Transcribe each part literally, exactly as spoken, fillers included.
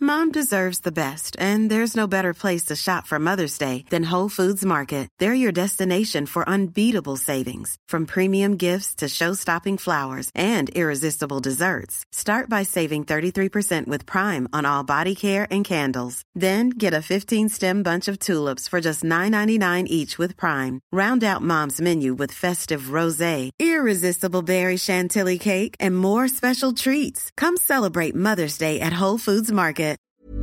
Mom deserves the best, and there's no better place to shop for Mother's Day than Whole Foods Market. They're your destination for unbeatable savings, from premium gifts to show-stopping flowers and irresistible desserts. Start by saving thirty-three percent with Prime on all body care and candles. Then get a fifteen-stem bunch of tulips for just nine ninety-nine each with Prime. Round out Mom's menu with festive rosé, irresistible berry chantilly cake, and more special treats. Come celebrate Mother's Day at Whole Foods Market.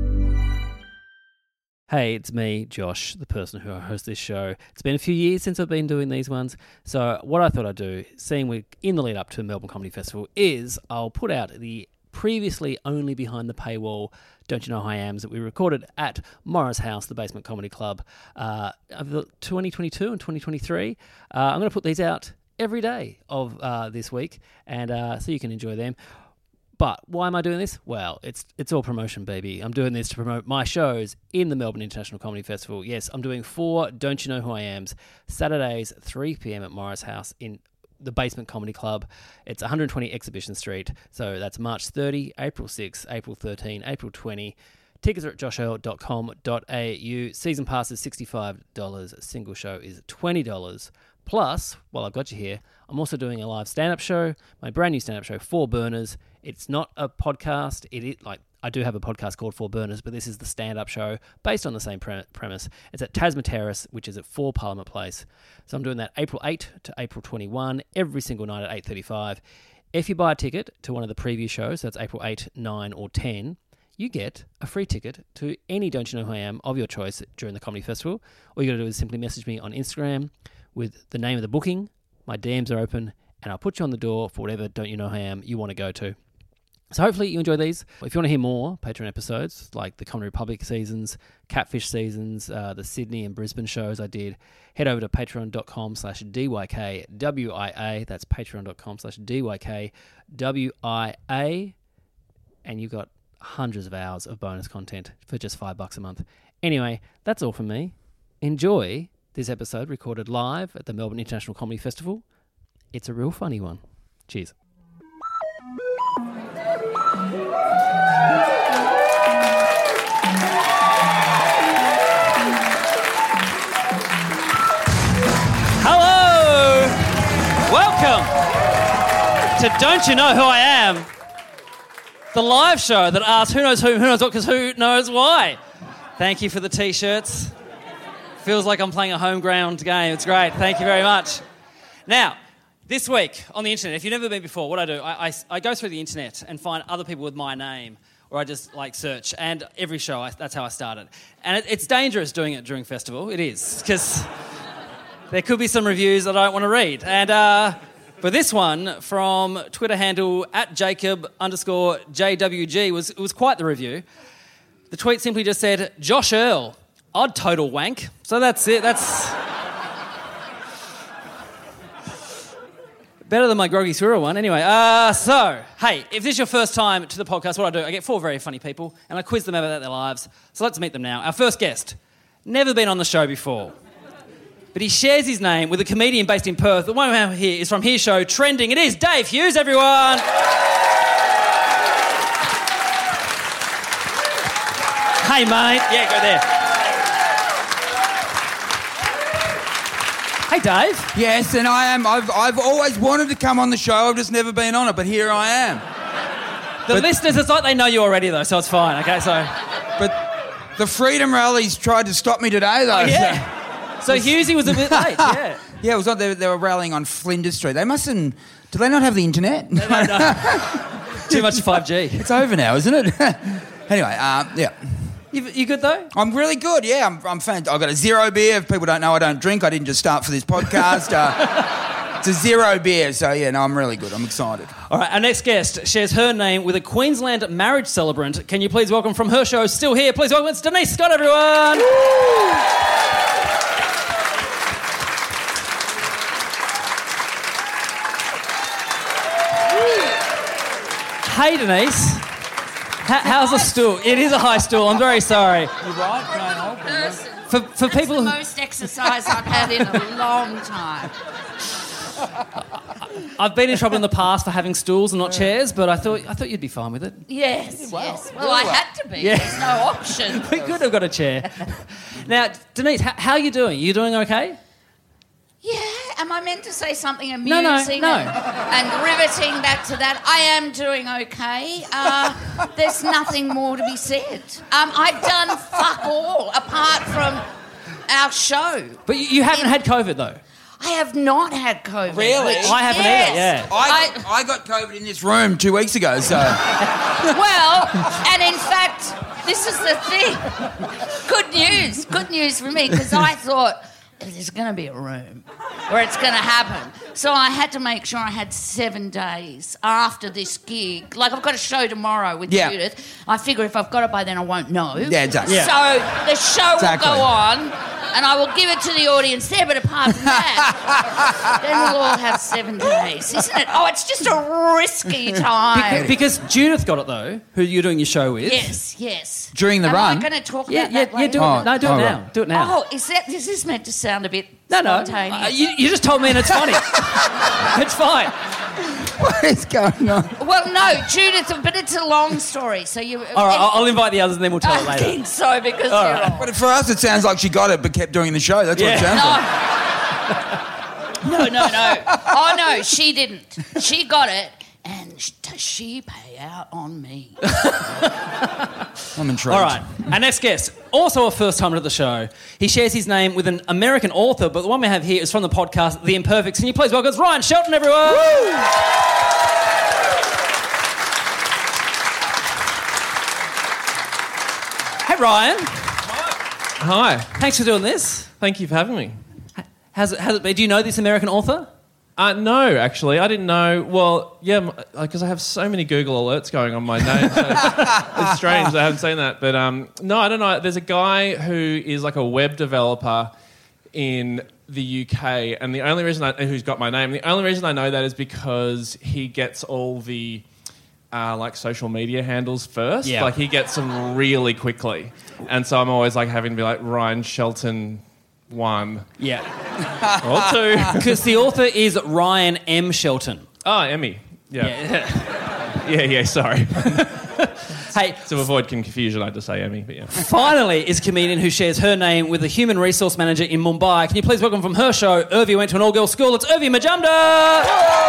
Hey, it's me, Josh, the person who hosts this show. It's been a few years since I've been doing these ones, so what I thought I'd do, seeing we're in the lead up to Melbourne Comedy Festival, is I'll put out the previously only behind the paywall Don't You Know Who I Am's that we recorded at Morris House, the Basement Comedy Club, uh, of twenty twenty-two and twenty twenty-three. Uh, I'm going to put these out every day of uh, this week, and uh, so you can enjoy them. But why am I doing this? Well, it's it's all promotion, baby. I'm doing this to promote my shows in the Melbourne International Comedy Festival. Yes, I'm doing four Don't You Know Who I Am's, Saturdays, three p.m. at Morris House in the Basement Comedy Club. It's one twenty Exhibition Street. So that's March thirtieth, April sixth, April thirteenth, April twentieth. Tickets are at josh earl dot com dot a u. Season pass is sixty-five dollars. A single show is twenty dollars. Plus, while I've got you here, I'm also doing a live stand-up show, my brand new stand-up show, Four Burners. It's not a podcast. It is, like, I do have a podcast called Four Burners, but this is the stand-up show based on the same pre- premise. It's at Tasman Terrace, which is at four Parliament Place. So I'm doing that April eighth to April twenty-first, every single night at eight thirty-five. If you buy a ticket to one of the previous shows, so that's April eighth, nine or ten, you get a free ticket to any Don't You Know Who I Am of your choice during the comedy festival. All you got to do is simply message me on Instagram with the name of the booking. My D Ms are open, and I'll put you on the door for whatever Don't You Know Who I Am you want to go to. So hopefully you enjoy these. If you want to hear more Patreon episodes, like the Comedy Republic seasons, Catfish seasons, uh, the Sydney and Brisbane shows I did, head over to patreon.com slash DYKWIA. That's patreon.com slash DYKWIA. And you've got hundreds of hours of bonus content for just five bucks a month. Anyway, that's all from me. Enjoy this episode recorded live at the Melbourne International Comedy Festival. It's a real funny one. Cheers. Hello! Welcome to Don't You Know Who I Am? The live show that asks who knows who, who knows what, because who knows why. Thank you for the T-shirts. Feels like I'm playing a home ground game. It's great. Thank you very much. Now, this week on the internet, if you've never been before, what I do, I, I, I go through the internet and find other people with my name, or I just like search. And every show, I, that's how I started. And it, it's dangerous doing it during festival. It is, because there could be some reviews that I don't want to read. And uh, for this one, from Twitter handle at Jacob underscore J W G, was, it was quite the review. The tweet simply just said, Josh Earl, odd total wank. So that's it. That's better than my Groggy Squirrel one. Anyway, uh, so, hey, if this is your first time to the podcast, what I do, I get four very funny people and I quiz them about their lives. So let's meet them now. Our first guest, never been on the show before, but he shares his name with a comedian based in Perth. The one we have here is from his show, Trending. It is Dave Hughes, everyone. Hey, mate. Yeah, go there. Hey, Dave. Yes, and I am. I've I've always wanted to come on the show. I've just never been on it, but here I am. The but, listeners, it's like they know you already, though, so it's fine. Okay, so. But the Freedom Rallies tried to stop me today, though. Oh, yeah. So, so Hughesy was a bit late. Yeah. Yeah, it was. Not, they, they were rallying on Flinders Street. They mustn't. Do they not have the internet? No, no, no. Too much five G. It's over now, isn't it? Anyway, uh, yeah. You, you good, though? I'm really good, yeah. I'm, I'm fan- I've got a zero beer. If people don't know, I don't drink. I didn't just start for this podcast. Uh, it's a zero beer, so, yeah, no, I'm really good. I'm excited. All right, our next guest shares her name with a Queensland marriage celebrant. Can you please welcome from her show, Still Here, please welcome, it's Denise Scott, everyone! Woo! Hey, Denise. How, how's the stool? It is a high stool. I'm very sorry. You're right. Can I hold Person. For, for That's people the who... most exercise I've had in a long time. I've been in trouble in the past for having stools and not chairs, but I thought I thought you'd be fine with it. Yes, well. yes. Well, Really I well. had to be. Yeah. There's no option. We could have got a chair. Now, Denise, how, how are you doing? You doing okay? Yeah, am I meant to say something No, amusing no, no. And, and riveting back to that? I am doing okay. Uh, there's nothing more to be said. Um, I've done fuck all apart from our show. But you, you haven't had COVID, though. I have not had COVID. Really? which- I haven't yes. either, yeah. I, I got COVID in this room two weeks ago, so... Well, and in fact, this is the thing. Good news. Good news for me, because I thought there's going to be a room where it's going to happen. So I had to make sure I had seven days after this gig. Like, I've got a show tomorrow with Yeah. Judith. I figure if I've got it by then, I won't know. Yeah, exactly. Yeah. So the show Exactly. will go on, and I will give it to the audience there. But apart from that, then we'll all have seven days, isn't it? Oh, it's just a risky time. Because Judith got it, though, who you're doing your show with. Yes, yes. During the Am run? I going to talk Yeah, about yeah, that yeah, later? do it. Oh, no, do it oh, now. right. Do it now. Oh, is that? Is this meant to sound a bit no, no. spontaneous? Uh, you, you just told me and it's funny. It's fine. What is going on? Well, no, Judith, but it's a long story. So you. All right, I'll, I'll invite the others and then we'll tell it I later. think so because All you're right. on. But for us, it sounds like she got it but kept doing the show. That's what it Yeah. sounds like. No, no, no. Oh no, she didn't. She got it, and sh- does she pay out on me? I'm intrigued. All right, our next guest, also a first timer to the show. He shares his name with an American author, but the one we have here is from the podcast The Imperfects. Can you please welcome Ryan Shelton, everyone? Hey, Ryan. Hi. Thanks for doing this. Thank you for having me. How's it, how's it been? Do you know this American author? Uh, no, actually, I didn't know. Well, yeah, because I have so many Google alerts going on my name. So it's strange. I haven't seen that. But um, no, I don't know. There's a guy who is like a web developer in the U K, and the only reason I, who's got my name, the only reason I know that is because he gets all the uh, like social media handles first. Yeah. Like he gets them really quickly, and so I'm always like having to be like Ryan Shelton one Yeah. or two. Because the author is Ryan M. Shelton. Oh, Emmy. Yeah. Yeah. Yeah, yeah, sorry. Hey, To avoid confusion, I had to say Emmy, but yeah. finally is a comedian who shares her name with a human resource manager in Mumbai. Can you please welcome from her show, Urvi went to an all-girls school. It's Urvi Majumdar!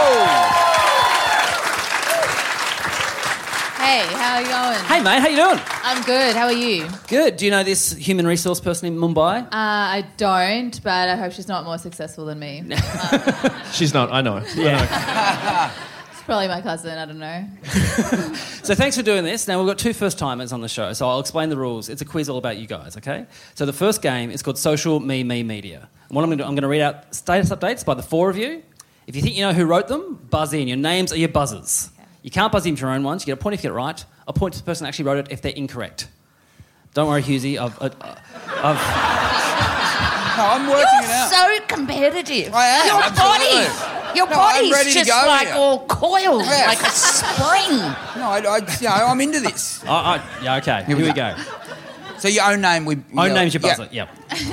Hey, how are you going? Hey, mate, how you doing? I'm good. How are you? Uh, Good. Do you know this human resource person in Mumbai? I don't, but I hope she's not more successful than me. She's not, I know. Yeah. It's probably my cousin. I don't know. So thanks for doing this. Now, we've got two first-timers on the show, so I'll explain the rules. It's a quiz all about you guys, okay? So the first game is called Social Me, Me Media. And what I'm going to do, I'm going to read out status updates by the four of you. If you think you know who wrote them, buzz in. Your names are your buzzers. Okay. You can't buzz in for your own ones. You get a point if you get it right. A point to the person who actually wrote it if they're incorrect. Don't worry, Husey. I've... Uh, I've No, I'm working You're it out. so competitive. I am, Your absolutely. body, your No, I'm body's ready to just go like here. all coiled, Yeah. like a spring. No, I, I, you know, I'm into this. oh, oh, yeah, okay. Here, we we go. go. So your own name, we... Own yeah, name's your yeah. buzzer. Yep.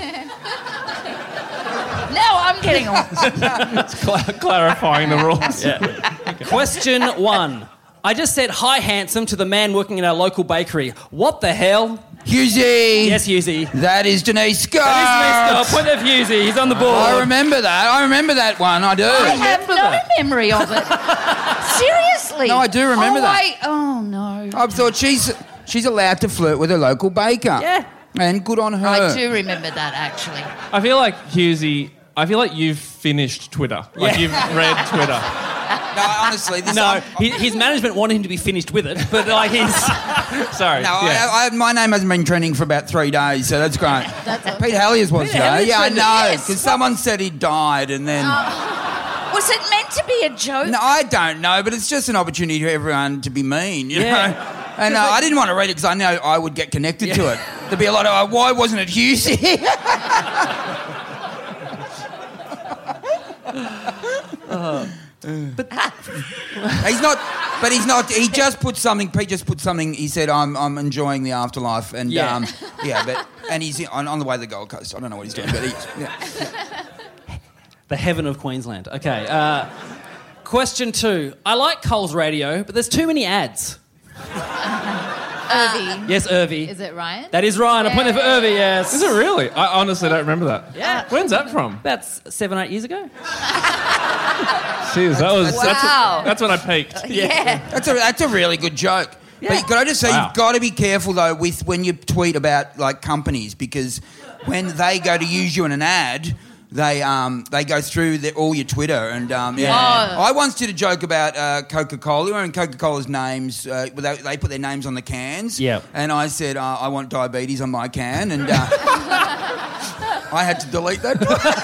Now I'm getting on. Cla- clarifying the rules. Yeah. Question one. I just said hi, handsome, to the man working in our local bakery. What the hell? Husey. Yes, Husey. That is Denise Scott. That is Mister Point of Husey. He's on the board. I remember that. I remember that one. I do. I have no that. memory of it. Seriously. No, I do remember oh, that. Wait. Oh, no. I thought she's she's allowed to flirt with a local baker. Yeah. And good on her. I do remember that, actually. I feel like, Husey, I feel like you've finished Twitter. Like Yeah. you've read Twitter. No, honestly, this No, I'm- he, his management wanted him to be finished with it, but like he's... Sorry. No, yeah. I, I, my name hasn't been trending for about three days, so that's great. Pete Hallier's was Pete today. Hallier's Yeah, I trending, know, yes. because someone said he died, and then... Was it meant to be a joke? No, I don't know, but it's just an opportunity for everyone to be mean, you Yeah. know? And uh, I didn't want to read it because I know I would get connected to it. There'd be a lot of, uh, why wasn't it Husey? But He's not, but he's not, he just put something, Pete just put something, he said, I'm I'm enjoying the afterlife, and Yeah. um, yeah, but, and he's on, on the way to the Gold Coast. I don't know what he's doing, but he's, yeah. the heaven of Queensland. Okay. Uh, question two. I like Coles Radio, but there's too many ads. Irvy. Yes, Irvy. Is it Ryan? That is Ryan. A point there for Irvy, yes. Is it really? I honestly don't remember that. Yeah. When's that from? About s- seven, eight years ago. Jeez, that was Wow. that's, that's when I peaked. Yeah. That's a that's a really good joke. Yeah. But could I just say Wow. you've got to be careful though with when you tweet about like companies, because when they go to use you in an ad, they um they go through the, all your Twitter and um yeah. Oh. I once did a joke about uh, Coca-Cola and Coca-Cola's names. Uh, they, they put their names on the cans. Yeah. And I said uh, I want diabetes on my can, and uh, I had to delete that.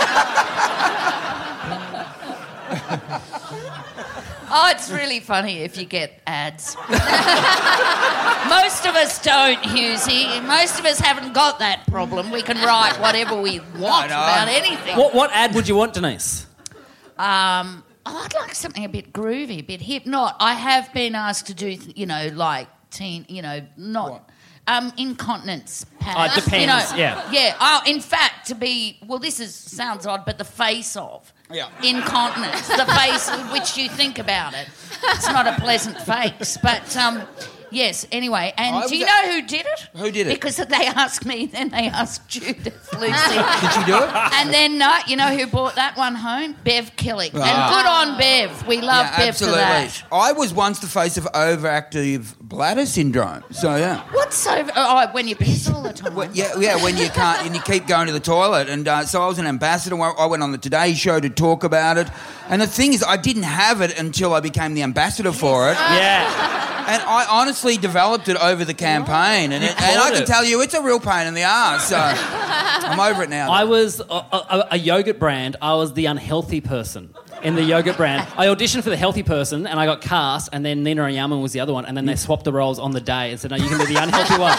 Oh, it's really funny if you get ads. Most of us don't, Husey. Most of us haven't got that problem. We can write whatever we want know. about anything. What what ad would you want, Denise? Um, oh, I'd like something a bit groovy, a bit hip. Not. I have been asked to do, you know, like teen, you know, not. What? Um, incontinence pads. Oh, it depends, You know, yeah. Yeah. Oh, in fact, to be well, this is sounds odd, but the face of Yeah. incontinence, the face with which you think about it. It's not a pleasant face, but um, yes. Anyway, and I do you was- know who did it? Who did it? Because they asked me, then they asked Judith, Lucy. Did you do it? And then, uh, you know who brought that one home? Bev Killick. Ah. And good on Bev. We love Yeah, Bev absolutely. for that. I was once the face of overactive bladder syndrome. So yeah. What's so... Oh, when you piss all the time. Well, yeah, yeah. When you can't, and you keep going to the toilet, and uh, so I was an ambassador. I went on the Today Show to talk about it, and the thing is, I didn't have it until I became the ambassador for it, Yeah. and I honestly developed it over the campaign, and, it, and I caught can it. tell you, it's a real pain in the ass. So I'm over it now. I was a, a, a yogurt brand. I was the unhealthy person in the yogurt brand. I auditioned for the healthy person and I got cast, and then Nina Oyama was the other one, and then they swapped the roles on the day and said, no, you can be the unhealthy one.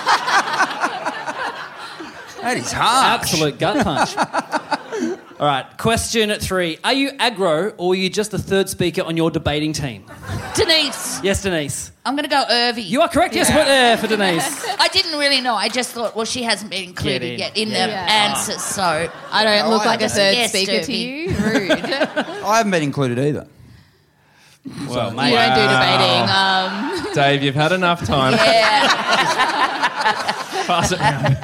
That is hard. Absolute gut punch. All right, question three. Are you aggro or are you just the third speaker on your debating team? Denise. Yes, Denise. I'm going to go Irvy. You are correct. Yes, point there for Denise. I didn't really know. I just thought, well, she hasn't been included Get in. yet in Yeah. the Yeah. answers, so... I don't Oh, look I like a just- third Yes, speaker to Irvy. you. Rude. you I haven't been included either. Well, don't mate. do debating. Um, Dave, you've had enough time. Yeah. Pass it round.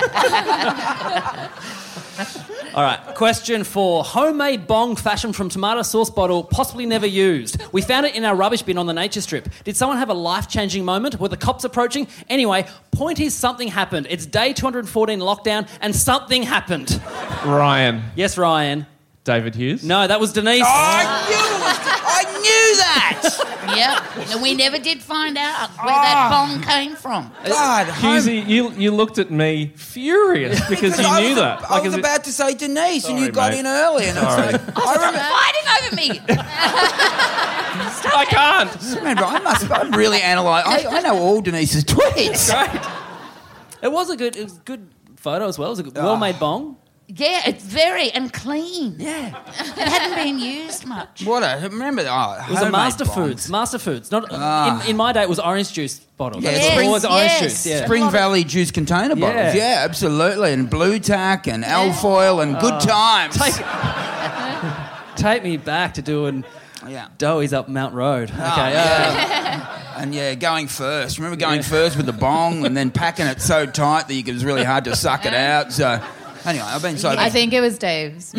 All right, question four. Homemade bong fashioned from tomato sauce bottle, possibly never used. We found it in our rubbish bin on the nature strip. Did someone have a life-changing moment? Were the cops approaching? Anyway, point is something happened. It's day two hundred fourteen lockdown and something happened. Ryan. Yes, Ryan. David Hughes. No, that was Denise. Oh, I knew it was, I knew that. Yep. And we never did find out where that bong came from. God, home- Hughesy, you, you looked at me furious because you I knew was, that. I was is it- about to say Denise, and you Sorry, got mate. in early, and Sorry. I was like, I remember. Fighting over me. I can't. Remember, I must. I'm really analyse. I, I know all Denise's tweets. Great. It was a good, it was a good photo as well. It was a good, well-made bong. Yeah, it's very and clean. Yeah. It hadn't been used much. What a remember? Oh, It was a Master Foods. Master Foods. Not Ah. in, in my day, it was orange juice bottles. Yeah, It was Spring- always orange yes. juice. Yeah. Spring A lot of- Valley juice container bottles. Yeah. Yeah, absolutely, and blue tack and Alfoil and good times. Take, take me back to doing yeah. doughies up Mount Road. Okay. Oh, uh, yeah. And yeah, going first. Remember going first with the bong and then packing it so tight that it was really hard to suck it out. So anyway, I've been so. I think it was Dave's.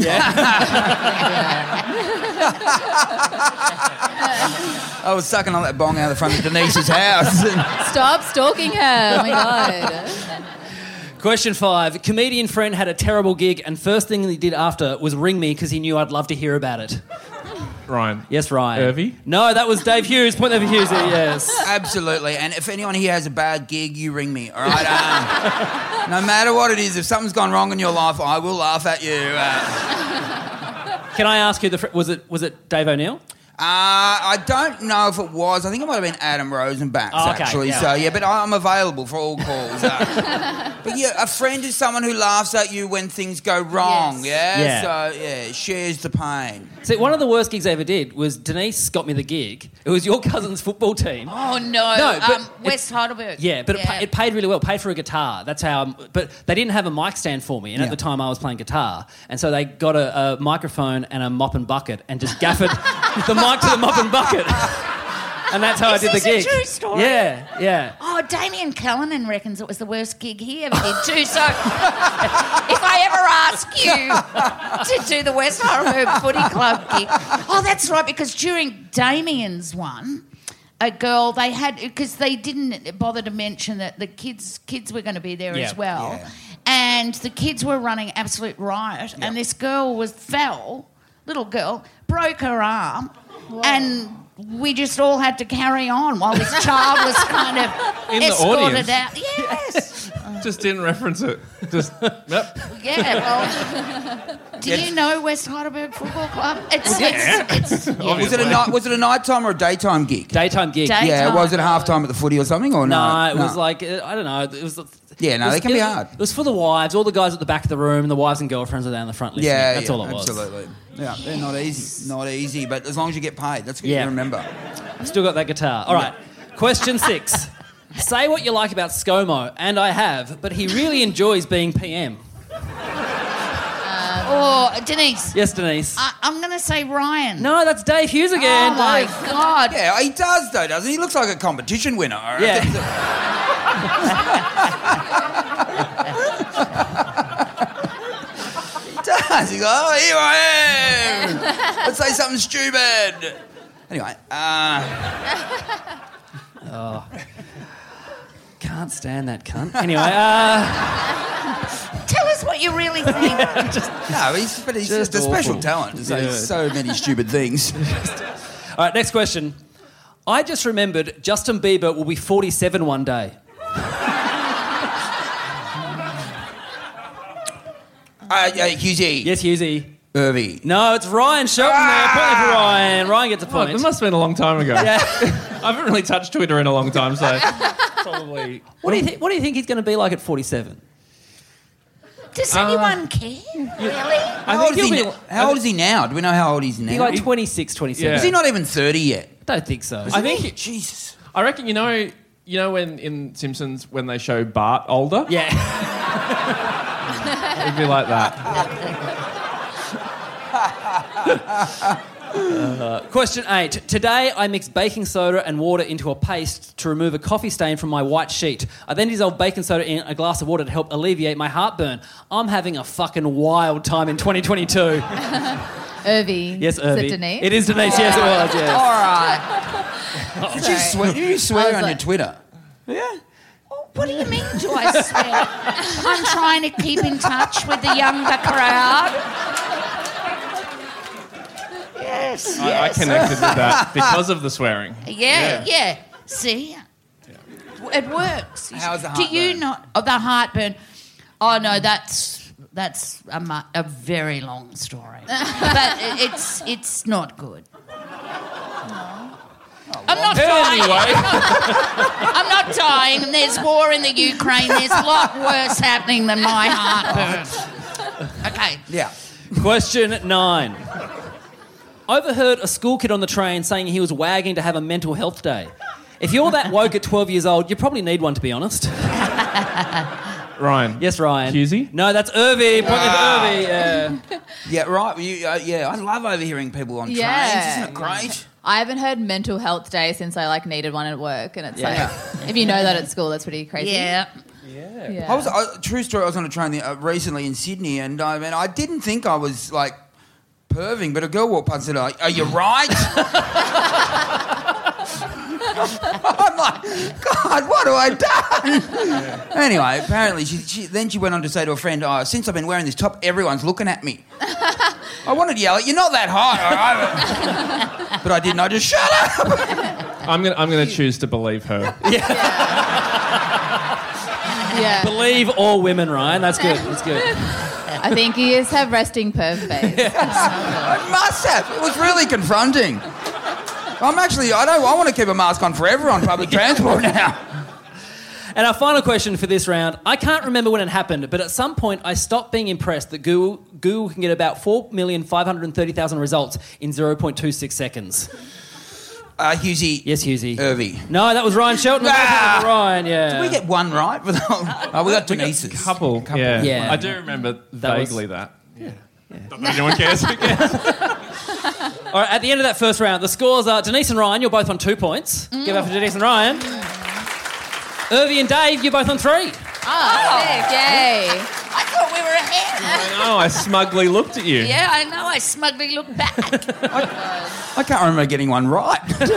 I was sucking on that bong out the front of Denise's house. Stop stalking her. Oh my god. Question five. Comedian friend had a terrible gig, and first thing he did after was ring me because he knew I'd love to hear about it. Ryan. Yes, Ryan. Irvy? No, that was Dave Hughes. Point there for Hughes. Yes. Absolutely. And if anyone here has a bad gig, you ring me, all right? Um, no matter what it is, if something's gone wrong in your life, I will laugh at you. Uh, Can I ask you the fr- was it was it Dave O'Neill? Uh, I don't know if it was. I think it might have been Adam Rosenbach, Oh, okay, actually. yeah. So, yeah, but I'm available for all calls. Uh, but, yeah, a friend is someone who laughs at you when things go wrong, Yes. yeah? Yeah. So, yeah, shares the pain. See, one of the worst gigs I ever did was Denise got me the gig. It was your cousin's football team. Oh no, No, but um, it- West Heidelberg. Yeah, but It, pa- it paid really well. Paid for a guitar. That's how. I'm, but they didn't have a mic stand for me, and Yeah. at the time I was playing guitar, and so they got a, a microphone and a mop and bucket and just gaffered the mic to the mop and bucket. And that's how Is I did this the a gig. true story? Yeah, yeah. Oh, Damien Callanan reckons it was the worst gig he ever did too. So if I ever ask you to do the West Heidelberg Footy Club gig, oh, that's right, because during Damien's one, a girl they had because they didn't bother to mention that the kids kids were going to be there Yeah. as well, Yeah. and the kids were running absolute riot, and this girl was fell, little girl, broke her arm, and we just all had to carry on while this child was kind of In the escorted audience? out. Yes. Just didn't reference it. Just, yep. Yeah, well, do you know West Heidelberg Football Club? It's, Yeah. it's, it's yeah. Was it a night? Was it a nighttime or a daytime gig? Daytime gig. Day- Yeah, Daytime. was it half time at the footy or something or no? No, it was like, uh, I don't know. It was. Yeah, no, it was- they can be it- hard. It was for the wives, all the guys at the back of the room, the wives and girlfriends are down the front listening. Yeah, That's yeah, all it was. absolutely. Yeah, they're not easy, not easy, but as long as you get paid, that's what Yeah. you remember. I've still got that guitar. All right. Question six. Say what you like about ScoMo, and I have, but he really enjoys being P M. Or Denise. Yes, Denise. I, I'm going to say Ryan. No, that's Dave Hughes again. Oh my Dave. God. Yeah, he does though, doesn't he? He looks like a competition winner. I Yeah. think that- he does. He goes, oh, here I am. Let's say something stupid. Anyway, uh, Can't stand that cunt. Anyway, uh, Tell us what you really think. no, he's but he's Just just, a special awful. talent to say Yeah. so many stupid things. all right, next question. I just remembered Justin Bieber will be forty-seven one day. Uh, uh, Hughesy. Yes, Hughesy. Irvy. No, it's Ryan Shelton there. Point for Ryan. Ryan gets a Oh, point. it must have been a long time ago. Yeah. I haven't really touched Twitter in a long time, so probably. What do you think? What do you think he's going to be like at forty-seven? Does anyone care? Really? How, I old think is he, he'll now? be. how old is he now? Do we know how old he's now? He's like twenty-six, twenty-seven. Yeah. Is he not even thirty yet? I don't think so. I think. Jesus. I reckon you know. You know when in Simpsons when they show Bart older, Yeah. it'd be like that. Question eight. Today I mixed baking soda and water into a paste to remove a coffee stain from my white sheet. I then dissolved baking soda in a glass of water to help alleviate my heartburn. I'm having a fucking wild time in twenty twenty-two. Irvy. Yes, Is Irvy. it Denise? It is Denise, yes, it was, yes. All right. Did you swear, did you swear I was on like- your Twitter? Yeah. What do you mean, do I swear? I'm trying to keep in touch with the younger crowd. Yes, I, I yes. connected with that because of the swearing. Yeah, yeah. See? It works. How's the Do you heartburn? not... Oh, the heartburn. Oh, no, that's... That's a, mu- a very long story. But it- it's it's not good. I'm not dying. Anyway, I'm not dying. There's war in the Ukraine. There's a lot worse happening than my heartburn. Okay. Yeah. Question nine. Overheard a school kid on the train saying he was wagging to have a mental health day. If you're that woke at twelve years old, you probably need one, to be honest. Ryan. Yes, Ryan. Hughesy? No, that's Irvy. Point Ah. for Irvy. Yeah. Yeah, right. You, uh, yeah, I love overhearing people on Yeah. trains. Isn't it great? I haven't heard mental health day since I like needed one at work, and it's Yeah. like if you know that at school, that's pretty crazy. Yeah. Yeah. I was I, true story. I was on a train the, uh, recently in Sydney, and I mean, I didn't think I was like perving, but a girl walked past and said, "Are you right?" I'm like, God, what have I done? Anyway, apparently, she, she then she went on to say to a friend, "Oh, since I've been wearing this top, everyone's looking at me." I wanted to yell, "You're not that hot," all right? But I didn't. I just shut up. I'm gonna I'm gonna choose to believe her. Yeah. Believe all women, Ryan. That's good. That's good. I think you just have resting perv face. I must have. It was really confronting. I'm actually. I don't. I want to keep a mask on forever on public transport now. And our final question for this round. I can't remember when it happened, but at some point I stopped being impressed that Google, Google can get about four million five hundred thirty thousand results in zero point two six seconds. Uh, Hughesy. Yes, Hughesy. Irvy. No, that was Ryan Shelton. Ah! Ryan, yeah. Did we get one right? For the whole... Oh, we got Denise's. Couple, yeah. Yeah. I do remember That was- vaguely that. Yeah. Not that anyone cares. Who cares? All right, at the end of that first round, the scores are Denise and Ryan, you're both on two points. Mm. Give it up for Denise and Ryan. Irvie and Dave, you're both on three. Oh, sick. Yay. I thought we were ahead. I know, I smugly looked at you. Yeah, I know. I smugly looked back. I can't remember getting one right.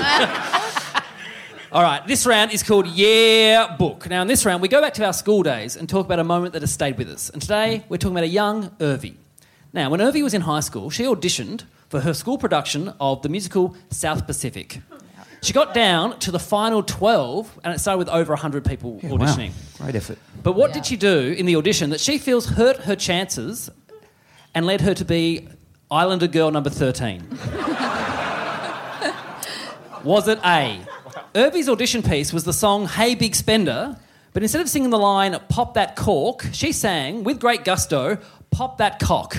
All right, this round is called Yeah Book. Now, in this round, we go back to our school days and talk about a moment that has stayed with us. And today, we're talking about a young Irvie. Now, when Irvie was in high school, she auditioned for her school production of the musical South Pacific. She got down to the final twelve, and it started with over one hundred people Yeah, auditioning. wow. Great effort. But what Yeah. did she do in the audition that she feels hurt her chances and led her to be Islander girl number thirteen? Was it A? Irvie's audition piece was the song Hey Big Spender, but instead of singing the line Pop That Cork, she sang, with great gusto, Pop That Cock.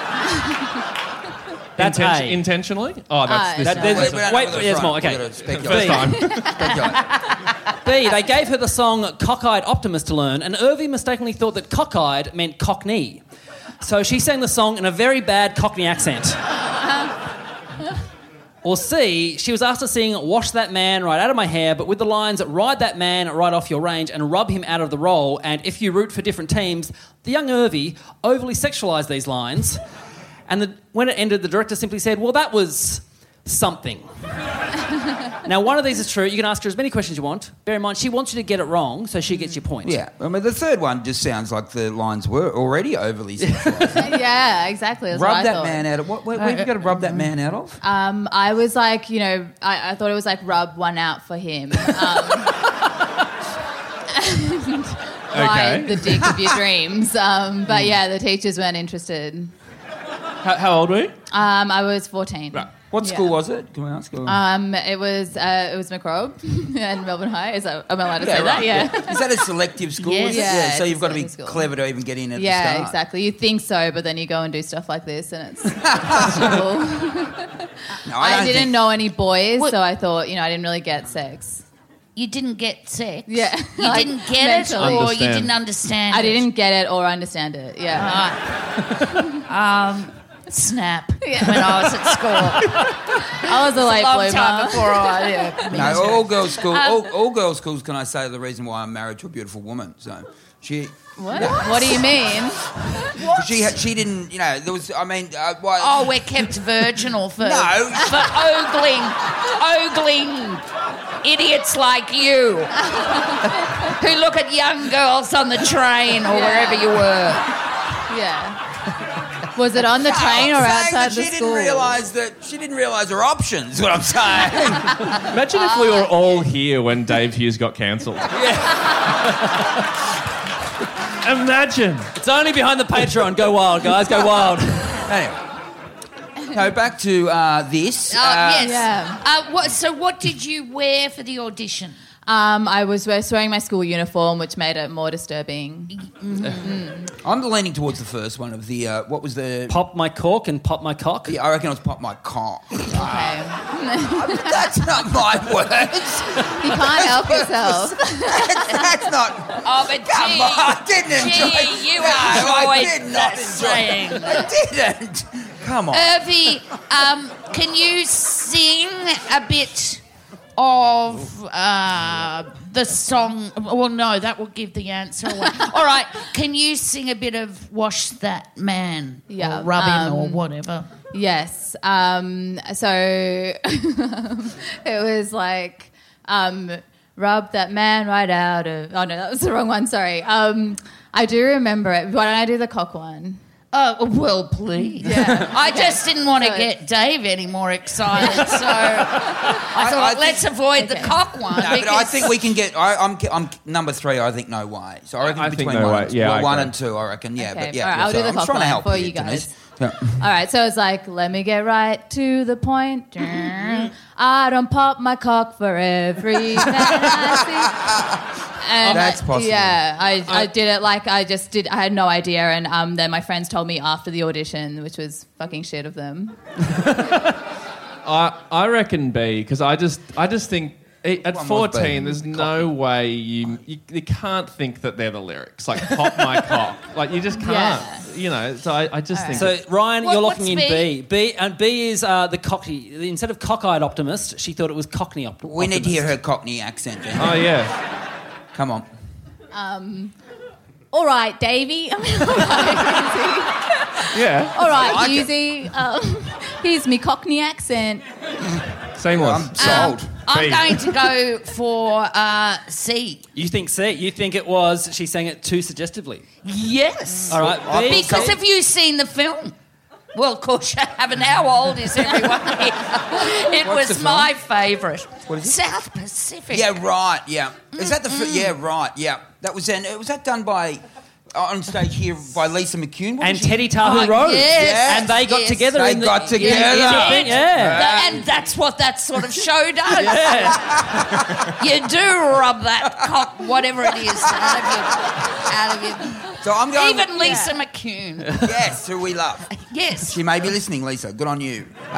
That's Inten- A. intentionally? Oh, that's Uh, this. That- No. there's- Wait, we don't know wait, whether there's it's more, right. okay. We've got to speculate. First time. Speculate. B, they gave her the song Cockeyed Optimist to learn, and Irvie mistakenly thought that cockeyed meant cockney. So she sang the song in a very bad cockney accent. Or C, she was asked to sing Wash That Man Right Out of My Hair, but with the lines Ride That Man Right Off Your Range and Rub Him Out of the Role, and if you root for different teams, the young Irvie overly sexualised these lines. And the, when it ended, the director simply said, well, that was something. Now, one of these is true. You can ask her as many questions you want. Bear in mind, she wants you to get it wrong, so she gets your point. Yeah, I mean, the third one just sounds like the lines were already overly sexualised. Yeah, exactly. That's what Rub I that thought. man out of... What, where, where have you got to rub that man out of? Um, I was like, you know, I, I thought it was like rub one out for him. Um, and ride the dick of your dreams. Um, but yeah, the teachers weren't interested. How, how old were you? Um, I was fourteen. Right. What Yeah. school was it? Can I ask? Or- Um, it was uh, it was Macrobe and Melbourne High. Is that, am I allowed to say that? right, Yeah. Is that a selective school? Yes. Is it? Yeah, So it's you've a got to be selective school. clever to even get in at Yeah, the start. exactly. You think so, but then you go and do stuff like this, and it's questionable. No, I, don't didn't think- know any boys, What- so I thought, you know, I didn't really get sex. You didn't get sex. Yeah. You Like, didn't get it, mentally. or you Understand. didn't understand. I it? didn't get it or understand it. Yeah. Right. um, snap. When I was at school, I was a late long bloomer. time before I. Yeah, No, all girls school. Um, all, all girls schools. Can I say the reason why I'm married to a beautiful woman? So she, What? What do you mean? she, had- she didn't. You know, there was. I mean, uh, why? Oh, we're kept virginal for No. for ogling, ogling idiots like you who look at young girls on the train or Yeah. wherever you were. Yeah. Was it on the train or I'm saying outside that the she school? didn't realise that she didn't realise her options. What I'm saying. Imagine if we were all here when Dave Hughes got cancelled. Imagine. It's only behind the Patreon. Go wild, guys. Go wild. Anyway. So back to uh, this. Oh, uh, yes. yeah. Uh, what, so what did you wear for the audition? Um, I was wearing my school uniform, which made it more disturbing. I'm leaning towards the first one of the. Uh, what was the? Pop my cork and pop my cock. Yeah, I reckon it was pop my cock. Okay. That's not my words. You can't help yourself. That's, that's not. Oh, but Come gee, on, I didn't enjoy. gee, you No, I enjoyed did not that enjoy. saying. I didn't. Come on. Irvie, um, can you sing a bit of uh, the song? Well, no, that will give the answer away. All right, can you sing a bit of Wash That Man? Yeah, Or Rub Him um, or whatever. Yes. Um, so it was like, um, rub that man right out of... Oh, no, that was the wrong one. Sorry. Um, I do remember it. Why don't I do the cock one? Oh, well, please. Yeah. I just didn't want to So- get Dave any more excited, so I thought, I think- let's avoid the Okay. cock one. No, but I because- think we can get. I, I'm, I'm number three. I think no way. So I reckon I think between no one, way. and, Yeah, well, I one agree. and two. I reckon. Yeah, Okay, but yeah. all right, yeah, I'll so do the I'm cock trying to one help for you, you guys. Denise. Yeah. All right, so it's like, let me get right to the point. I don't pop my cock for every man I see. And That's possible. Yeah, I, I did it like I just did. I had no idea, and um, then my friends told me after the audition, which was fucking shit of them. I I reckon B, because I just I just think eh, at One more B. fourteen there's no way you, you you can't think that they're the lyrics like pop my cock, like you just can't. Yeah. You you know, so I, I just think... So Ryan, What- you're locking in what's B. B? B and B is uh, the cockney. Instead of cockeyed optimist, she thought it was cockney op- optimist. We need to hear her Cockney accent, Jen. Oh, yeah. Come on. Um, all right, Davey. I mean, all right, Yeah. all right, like it. Husey. Um, here's me Cockney accent. Same I'm one. sold. Um, I'm B. going to go for uh, C. You think C? You think it was? She sang it too suggestively. Yes. All right, I B. think Because have you seen the film? Well, of course you haven't. How old is everyone here? It What's was the my favourite. What is it? South Pacific. Yeah, right. Yeah. Is that the? F- yeah, right. Yeah. That was then. Was that done by on stage here by Lisa McCune? What And was she- Teddy Tahu Oh, Rose. yes, And they got yes. together. They in the, got together. Yeah. Yeah. Did. yeah. Th- And that's what that sort of show does. Yeah. You do rub that cock, whatever it is, out of you. Out of you. So I'm going. Even Lisa McCune. Yes, who we love. Yes. She may be listening, Lisa. Good on you. Um,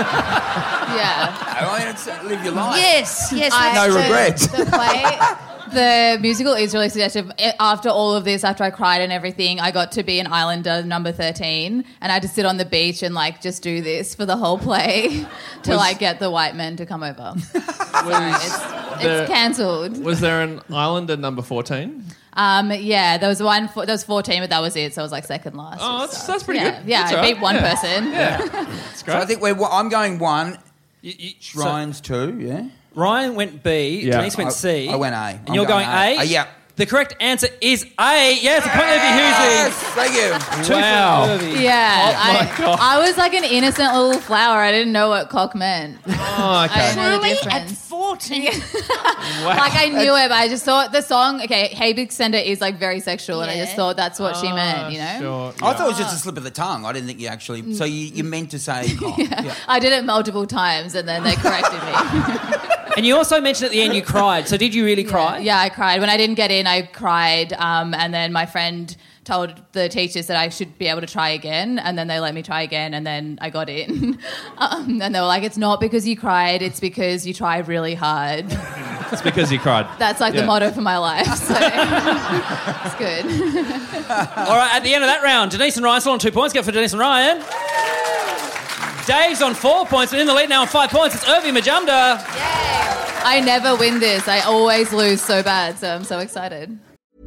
Yeah. I mean, it's, uh, live your life. Yes, yes. I- No the- regrets. The play, the musical is really suggestive. I- After all of this, after I cried and everything, I got to be an Islander number thirteen, and I had to sit on the beach and like just do this for the whole play till Was- I get the white men to come over. Was, It's, there, it's cancelled. was there an Islander number fourteen? Um, yeah, there was one. For, there was fourteen, but that was it. So I was like second last. Oh, It that's- sucked. that's pretty yeah, good. Yeah, That's I all beat right. one Yeah. person. That's great. So I think we're. I'm going one. You- you- so Shrines two. Yeah. Ryan went B. Yeah. Denise went I- C. I went A. And I'm you're going going, A. A? Uh, yeah. The correct answer is A. Yes, a point over Yes, Husey. thank you. Two for Wow. Irving. Yeah, Oh, my I, God. I was like an innocent little flower. I didn't know what cock meant. Oh, I okay. didn't know the Really? At difference. fourteen? Like I knew it, but I just thought the song. Okay, "Hey Big Sender" is like very sexual, and I just Yeah. thought that's what she meant. You know, Sure, I yeah. thought it was just a slip of the tongue. I didn't think you actually. So you, you meant to say. cock. Yeah. I did it multiple times, and then they corrected me. And you also mentioned at the end you cried. So did you really cry? Yeah, I cried when I didn't get in. I cried, um, and then my friend told the teachers that I should be able to try again, and then they let me try again, and then I got in. um, and they were like, "It's not because you cried; it's because you tried really hard." It's because you cried. That's like Yeah. the motto for my life. So it's good. All right, at the end of that round, Denise and Ryan still on two points. Go for Denise and Ryan. Dave's on four points, but in the lead now on five points. It's Irvi Majumdar. I never win this. I always lose so bad, so I'm so excited.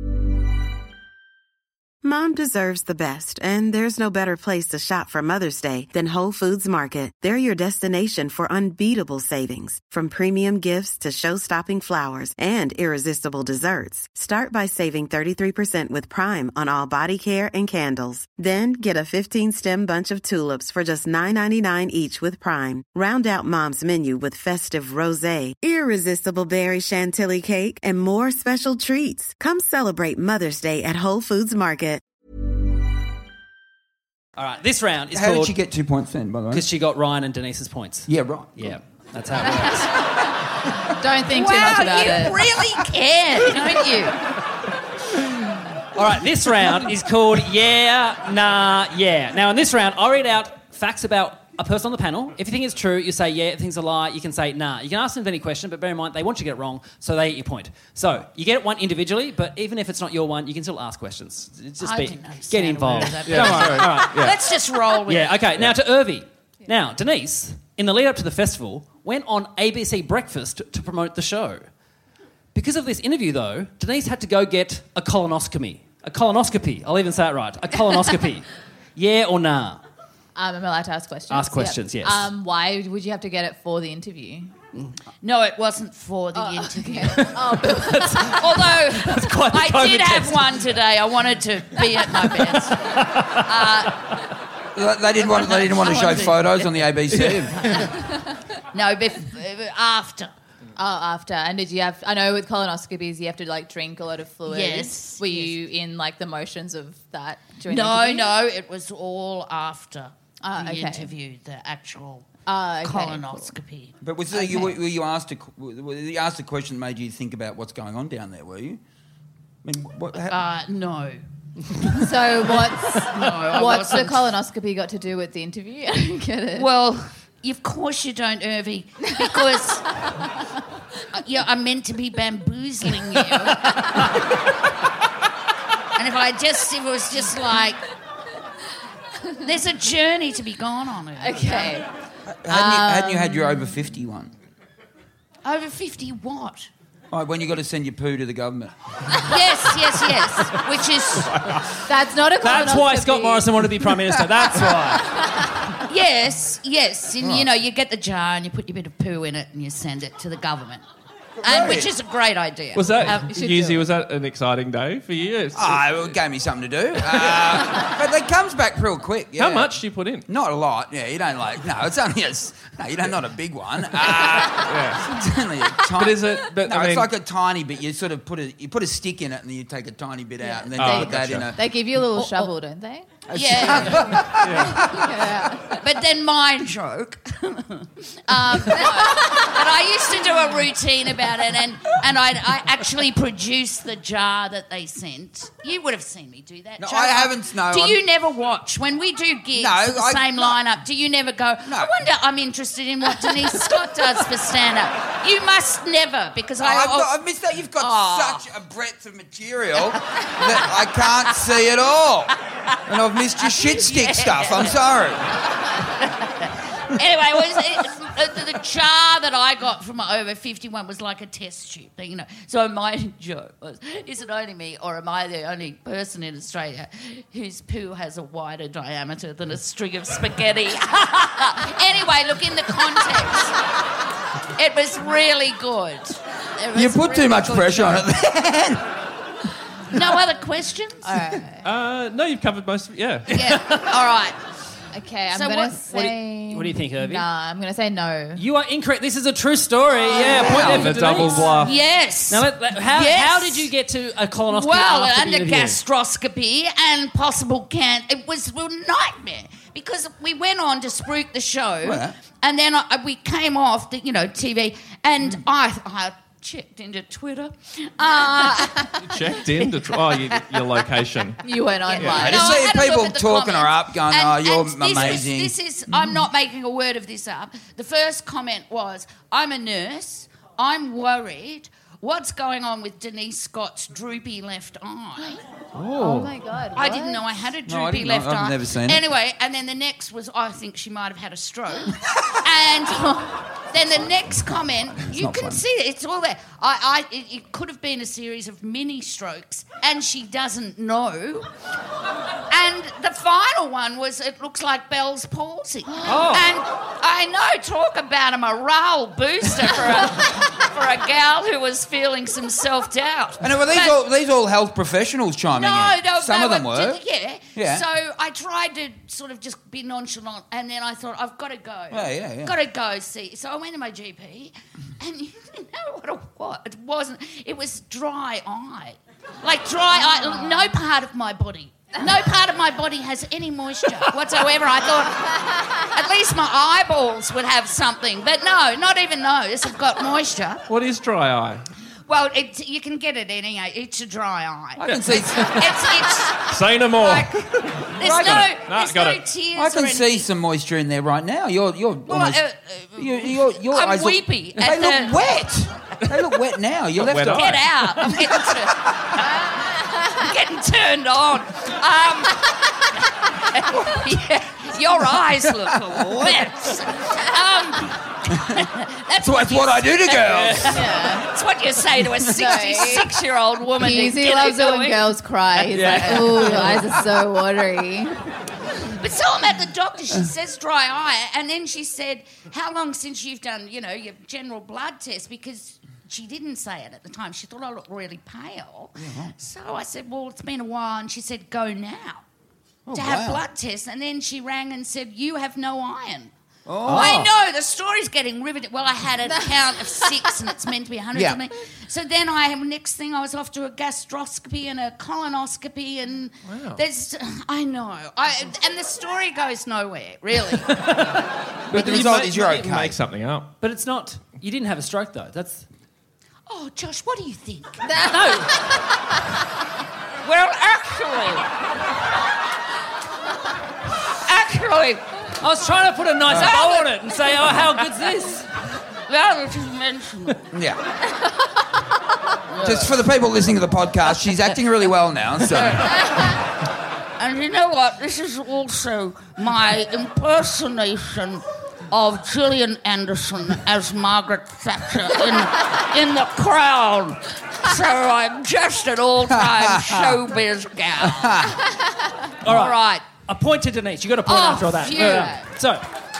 Mom deserves the best, and there's no better place to shop for Mother's Day than Whole Foods Market. They're your destination for unbeatable savings, from premium gifts to show-stopping flowers and irresistible desserts. Start by saving thirty-three percent with Prime on all body care and candles. Then get a fifteen-stem bunch of tulips for just nine ninety-nine each with Prime. Round out Mom's menu with festive rosé, irresistible berry chantilly cake, and more special treats. Come celebrate Mother's Day at Whole Foods Market. All right, this round is How did called she get two points then? By the way. because she got Ryan and Denise's points. Yeah. Right. Yeah, that's how it works. Don't think too Wow, much about you it. really care, don't you? All right, this round is called Yeah, Nah, Yeah. Now, in this round, I'll read out facts about a person on the panel. If you think it's true, you say yeah. If you think it's a lie, you can say nah. You can ask them any question, but bear in mind, they want you to get it wrong, so they get your point. So, you get it one individually, but even if it's not your one, you can still ask questions. It's just I be, didn't understand get a word involved. of that. Yeah, Don't worry. sorry. All right. Yeah. Let's just roll with Yeah, it. okay. Now to Irvi. Now, Denise, in the lead up to the festival, went on A B C Breakfast to promote the show. Because of this interview, though, Denise had to go get a colonoscopy. A colonoscopy. I'll even say it right. A colonoscopy. Yeah or nah? Um, I'm allowed to ask questions. Ask questions, Yep. yes. Um, why would you have to get it for the interview? No, it wasn't for the interview. Oh, Although quite the I COVID did have test. one today. I wanted to be at my best. They they didn't want. They didn't want to show photos on the A B C. No, bef- after. oh, after. And did you have? I know with colonoscopies, you have to like drink a lot of fluids. Yes, Were yes. you in like the motions of that during the No, interview? no, it was all after Ah, the okay. interview, the actual Ah, okay, colonoscopy. But was there, you, were you asked a, were you asked a question that made you think about what's going on down there? Were you? I mean, what, how, Uh, no. So what's No, I what's the wasn't. colonoscopy got to do with the interview? I don't get it. Well, of course you don't, Irvy, because uh, yeah, I'm meant to be bamboozling you. And if I just, if it was just like, there's a journey to be gone on. It. Okay. Hadn't, you, hadn't you had your over fifty one? Over fifty what? Oh, when you got to send your poo to the government. Yes, yes, yes. Which is That's not a That's why colonoscopy. Scott Morrison wanted to be Prime Minister. That's why. yes, yes. And you know, you get the jar and you put your bit of poo in it and you send it to the government. And, which is a great idea. Was that, Um, you should do Yuzi, it. was that an exciting day for you? It's- Ah, it gave me something to do. Uh, but it comes back real quick. Yeah. How much do you put in? Not a lot. Yeah, you don't like. No, it's only a. s- No, you don't. Not a big one. Uh, It's only a tiny. But is it... But, No, I mean, it's like a tiny bit. You sort of put a you put a stick in it and then you take a tiny bit out and then Oh, you put that gotcha. in a. They give you a little shovel, don't they? Yeah. Yeah. But then my joke. um, no. But I used to do a routine about it, and, and I I actually produced the jar that they sent. You would have seen me do that. No, Joe. I haven't, no, Do I'm- you never watch when we do gigs? No, the I- same no. lineup. Do you never go? No. I wonder. I'm interested in what Denise Scott does for stand up. You must never because I. I've, got, I've missed that. You've got Oh. such a breadth of material that I can't see it all. And I've missed your shit stick Yeah. stuff. I'm sorry. Anyway, it was, it, uh, the, the jar that I got from over fifty-one was like a test tube, you know. So my joke was, is it only me or am I the only person in Australia whose poo has a wider diameter than a string of spaghetti? Anyway, look, in the context, it was really good. It was You put really too much good pressure on joke. it. No other questions? All right. Uh, no, you've covered most of it, yeah. Yeah, all right. Okay, I'm So going what- to what do say... you- what do you think, Irving? Nah, I'm going to say no. You are incorrect. This is a true story. yeah, point there for The double Denise. bluff. Yes. Now, let, let- how, Yes. how did you get to a colonoscopy Well, after under the interview? gastroscopy and possible can it was a nightmare because we went on to Spruik the show, Right. and then I, we came off the you know T V, and Mm. I I checked into Twitter. Uh, Checked in to try oh, you, your location. You went online. I No, just I see had a look people at the talking her comments. up, going, And- "Oh, you're and this amazing." Is, this is, I'm not making a word of this up. The first comment was, I'm a nurse, I'm worried. What's going on with Denise Scott's droopy left eye? Oh, my God. I what? didn't know I had a No, I droopy didn't know. left I've eye. never seen it. Anyway, and then the next was, I think she might have had a stroke. And then the next comment, you not can fun. see it, it's all there. I, I, it, it could have been a series of mini strokes, and she doesn't know. And the final one was, it looks like Bell's palsy. Oh. And I know, talk about a morale booster for a, for a gal who was feeling some self-doubt. And were these But- all these all health professionals chiming no, in? no, Some no, of them but were. d- Yeah. Yeah. So I tried to sort of just be nonchalant, and then I thought, I've got to go. Yeah, yeah, yeah. Got to go see. So I went to my G P, and you know what it was? It wasn't. It was dry eye, like dry eye. No part of my body. No part of my body has any moisture whatsoever. I thought at least my eyeballs would have something, but no, not even those have got moisture. What is dry eye? Well, it, you can get it any. It's a dry eye. I can see. It's it's. Say no more. Like, there's no, Nah, there's got no it. tears. I can or see anything. some moisture in there right now. You're you're Well, almost. uh, your your your I'm eyes weepy Look, at they look the- wet. They look wet now. Your left wet eye. Get out! I'm getting, tur- I'm getting turned on. Um, yeah, your eyes look wet. Um, that's So that's what I do to girls. That's what you say to a sixty-six-year-old woman. to He get loves her it when going. girls cry. He's like, ooh, your eyes are so watery. But so I'm at the doctor, she says dry eye, and then she said, how long since you've done, you know, your general blood test? Because she didn't say it at the time. She thought I looked really pale. So I said, well, it's been a while, and she said, go now to have wow. blood tests. And then she rang and said, you have no iron. Oh. I know, the story's getting riveted. Well, I had a count of six and it's meant to be one hundred Yeah. something. So then I, next thing, I was off to a gastroscopy and a colonoscopy and there's, I know. I, and the story goes nowhere, really. But the You result make- is you're you okay. Make something up. But it's not. You didn't have a stroke though. That's Oh, Josh, what do you think? no. Well, actually... Actually, I was trying to put a nice bow on it and say, "Oh, how good's this?" now that you mention it, Yeah. Just for the people listening to the podcast, she's acting really well now. So and And you know what? This is also my impersonation of Gillian Anderson as Margaret Thatcher in, in The Crown. So I'm just an all-time showbiz gal. All right. All right. A point to Denise. You got a point Oh, after all that. phew. Yeah. So,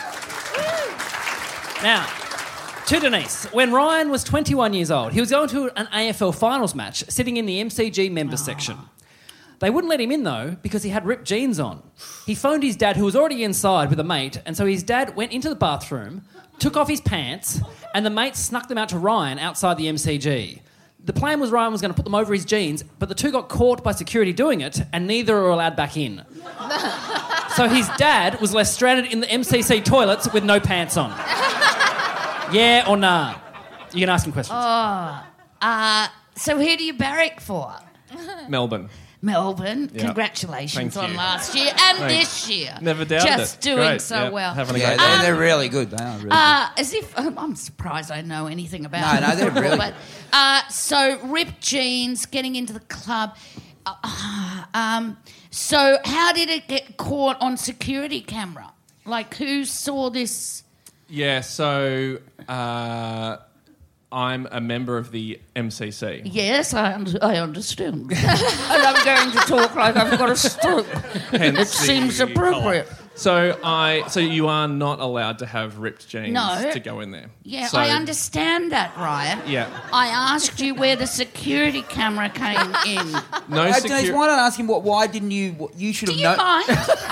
now, to Denise. When Ryan was twenty-one years old, he was going to an A F L finals match, sitting in the M C G members section. They wouldn't let him in, though, because he had ripped jeans on. He phoned his dad, who was already inside with a mate, and so his dad went into the bathroom, took off his pants, and the mate snuck them out to Ryan outside the M C G. The plan was Ryan was going to put them over his jeans, but the two got caught by security doing it, and neither were allowed back in. So his dad was left stranded in the M C C toilets with no pants on. Yeah or nah? You can ask him questions. Oh, uh, so who do you barrack for? Melbourne. Melbourne. Yeah. Congratulations Thank on you. last year and Thanks. this year. Never doubted Just it. doing Great. so Yeah, well. Having a Yeah, great they're, day. they're really good. They are really Uh, as if um, I'm surprised I know anything about No, no, they're football, really- But, uh, so ripped jeans, getting into the club. Uh, um, so how did it get caught on security camera? Like who saw this? Yeah, so uh, I'm a member of the M C C. Yes, I, un- I understand. And I'm going to talk like I've got a stroke. Hence It seems the appropriate. colour. So I, so you are not allowed to have ripped jeans No. to go in there. Yeah, So- I understand that, Ryan. Yeah. I asked you where the security camera came in. No Hey, Denise, security. why not ask him what? Why didn't you? What, you should Do have you known. mind?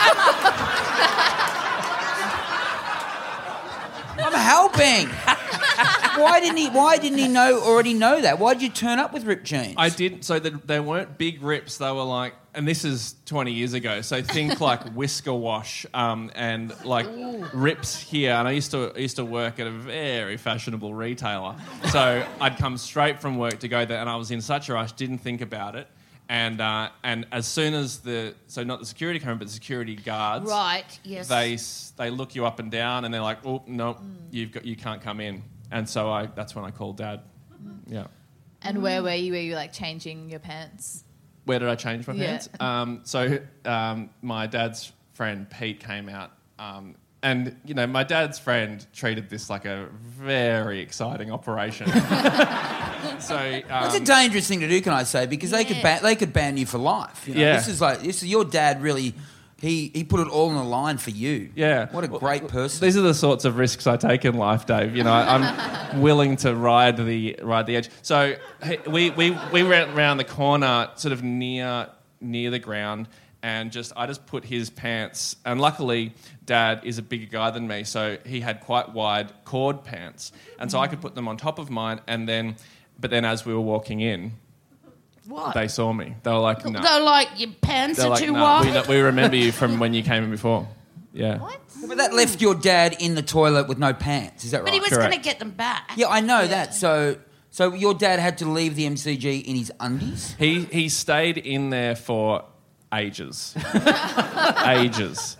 I'm helping. Why didn't he? Why didn't he know? Already know that? Why did you turn up with ripped jeans? I did. So the, they weren't big rips. They were like, and this is twenty years ago. So think like whisker wash um, and like rips here. And I used to I used to work at a very fashionable retailer. So I'd come straight from work to go there, and I was in such a rush, didn't think about it. And uh, and as soon as the so not the security camera but the security guards, Right, yes. they s- they look you up and down, and they're like, oh no, you've got you can't come in. And so I that's when I called Dad. Yeah. And where were you? Were you like changing your pants? Where did I change my Yeah. pants? Um, so um, my dad's friend Pete came out, um, and you know my dad's friend treated this like a very exciting operation. so um, It's a dangerous thing to do, can I say? Because they could Yeah. ban, they could ban you for life. You know? Yeah. This is like this is your dad. Really, he he put it all on the line for you. yeah, What a great person. These are the sorts of risks I take in life, Dave. You know, I'm willing to ride the ride the edge. So he, we we we went round the corner, sort of near near the ground. And just, I just put his pants, and luckily, Dad is a bigger guy than me, so he had quite wide cord pants, and so I could put them on top of mine. And then, but then as we were walking in, What? they saw me. They were like, "No." They're like, your pants They're are like, too "No, wide. we, know- we remember you from when you came in before." Yeah. What? But that left your dad in the toilet with no pants. Is that right? But he was Correct. going to get them back. Yeah, I know that. So so your dad had to leave the M C G in his undies. He he stayed in there for ages, ages.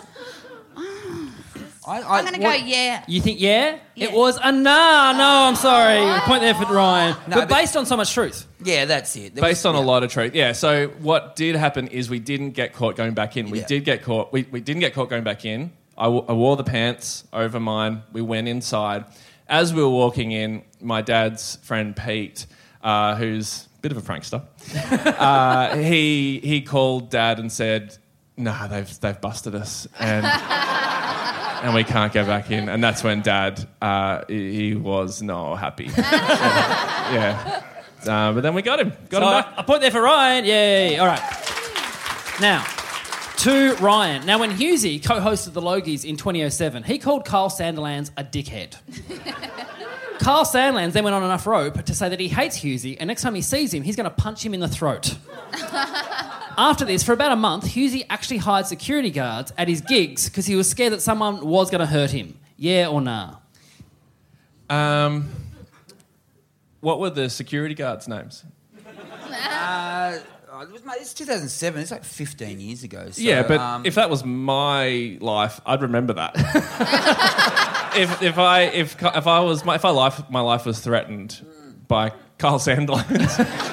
I, I, I'm going to go, what- yeah. You think, yeah? Yeah. It was a nah. No, I'm sorry. Point there for Ryan. No, but, but- based on so much truth. Yeah, that's it. There Based was- on a yeah. lot of truth, yeah. So what did happen is we didn't get caught going back in. We Yeah. did get caught. We, we didn't get caught going back in. I, w- I wore the pants over mine. We went inside. As we were walking in, my dad's friend Pete, uh, who's a bit of a prankster, uh, he he called Dad and said, "Nah, they've they've busted us, and and we can't go back in." And that's when Dad uh, he, he was not happy. yeah. Uh, but then we got him. Got So him back. a point there for Ryan. Yay. All right. Now, to Ryan. Now, when Husey co-hosted the Logies in twenty oh seven, he called Carl Sandilands a dickhead. Carl Sandilands then went on enough rope to say that he hates Husey, and next time he sees him, he's going to punch him in the throat. After this, for about a month, Husey actually hired security guards at his gigs because he was scared that someone was going to hurt him. Yeah or nah? Um, what were the security guards' names? Uh, oh, it was, mate, it's two thousand seven. It's like fifteen years ago. So, yeah, but um, if that was my life, I'd remember that. if if I if if I was my, if my life my life was threatened by Carl Sandilands,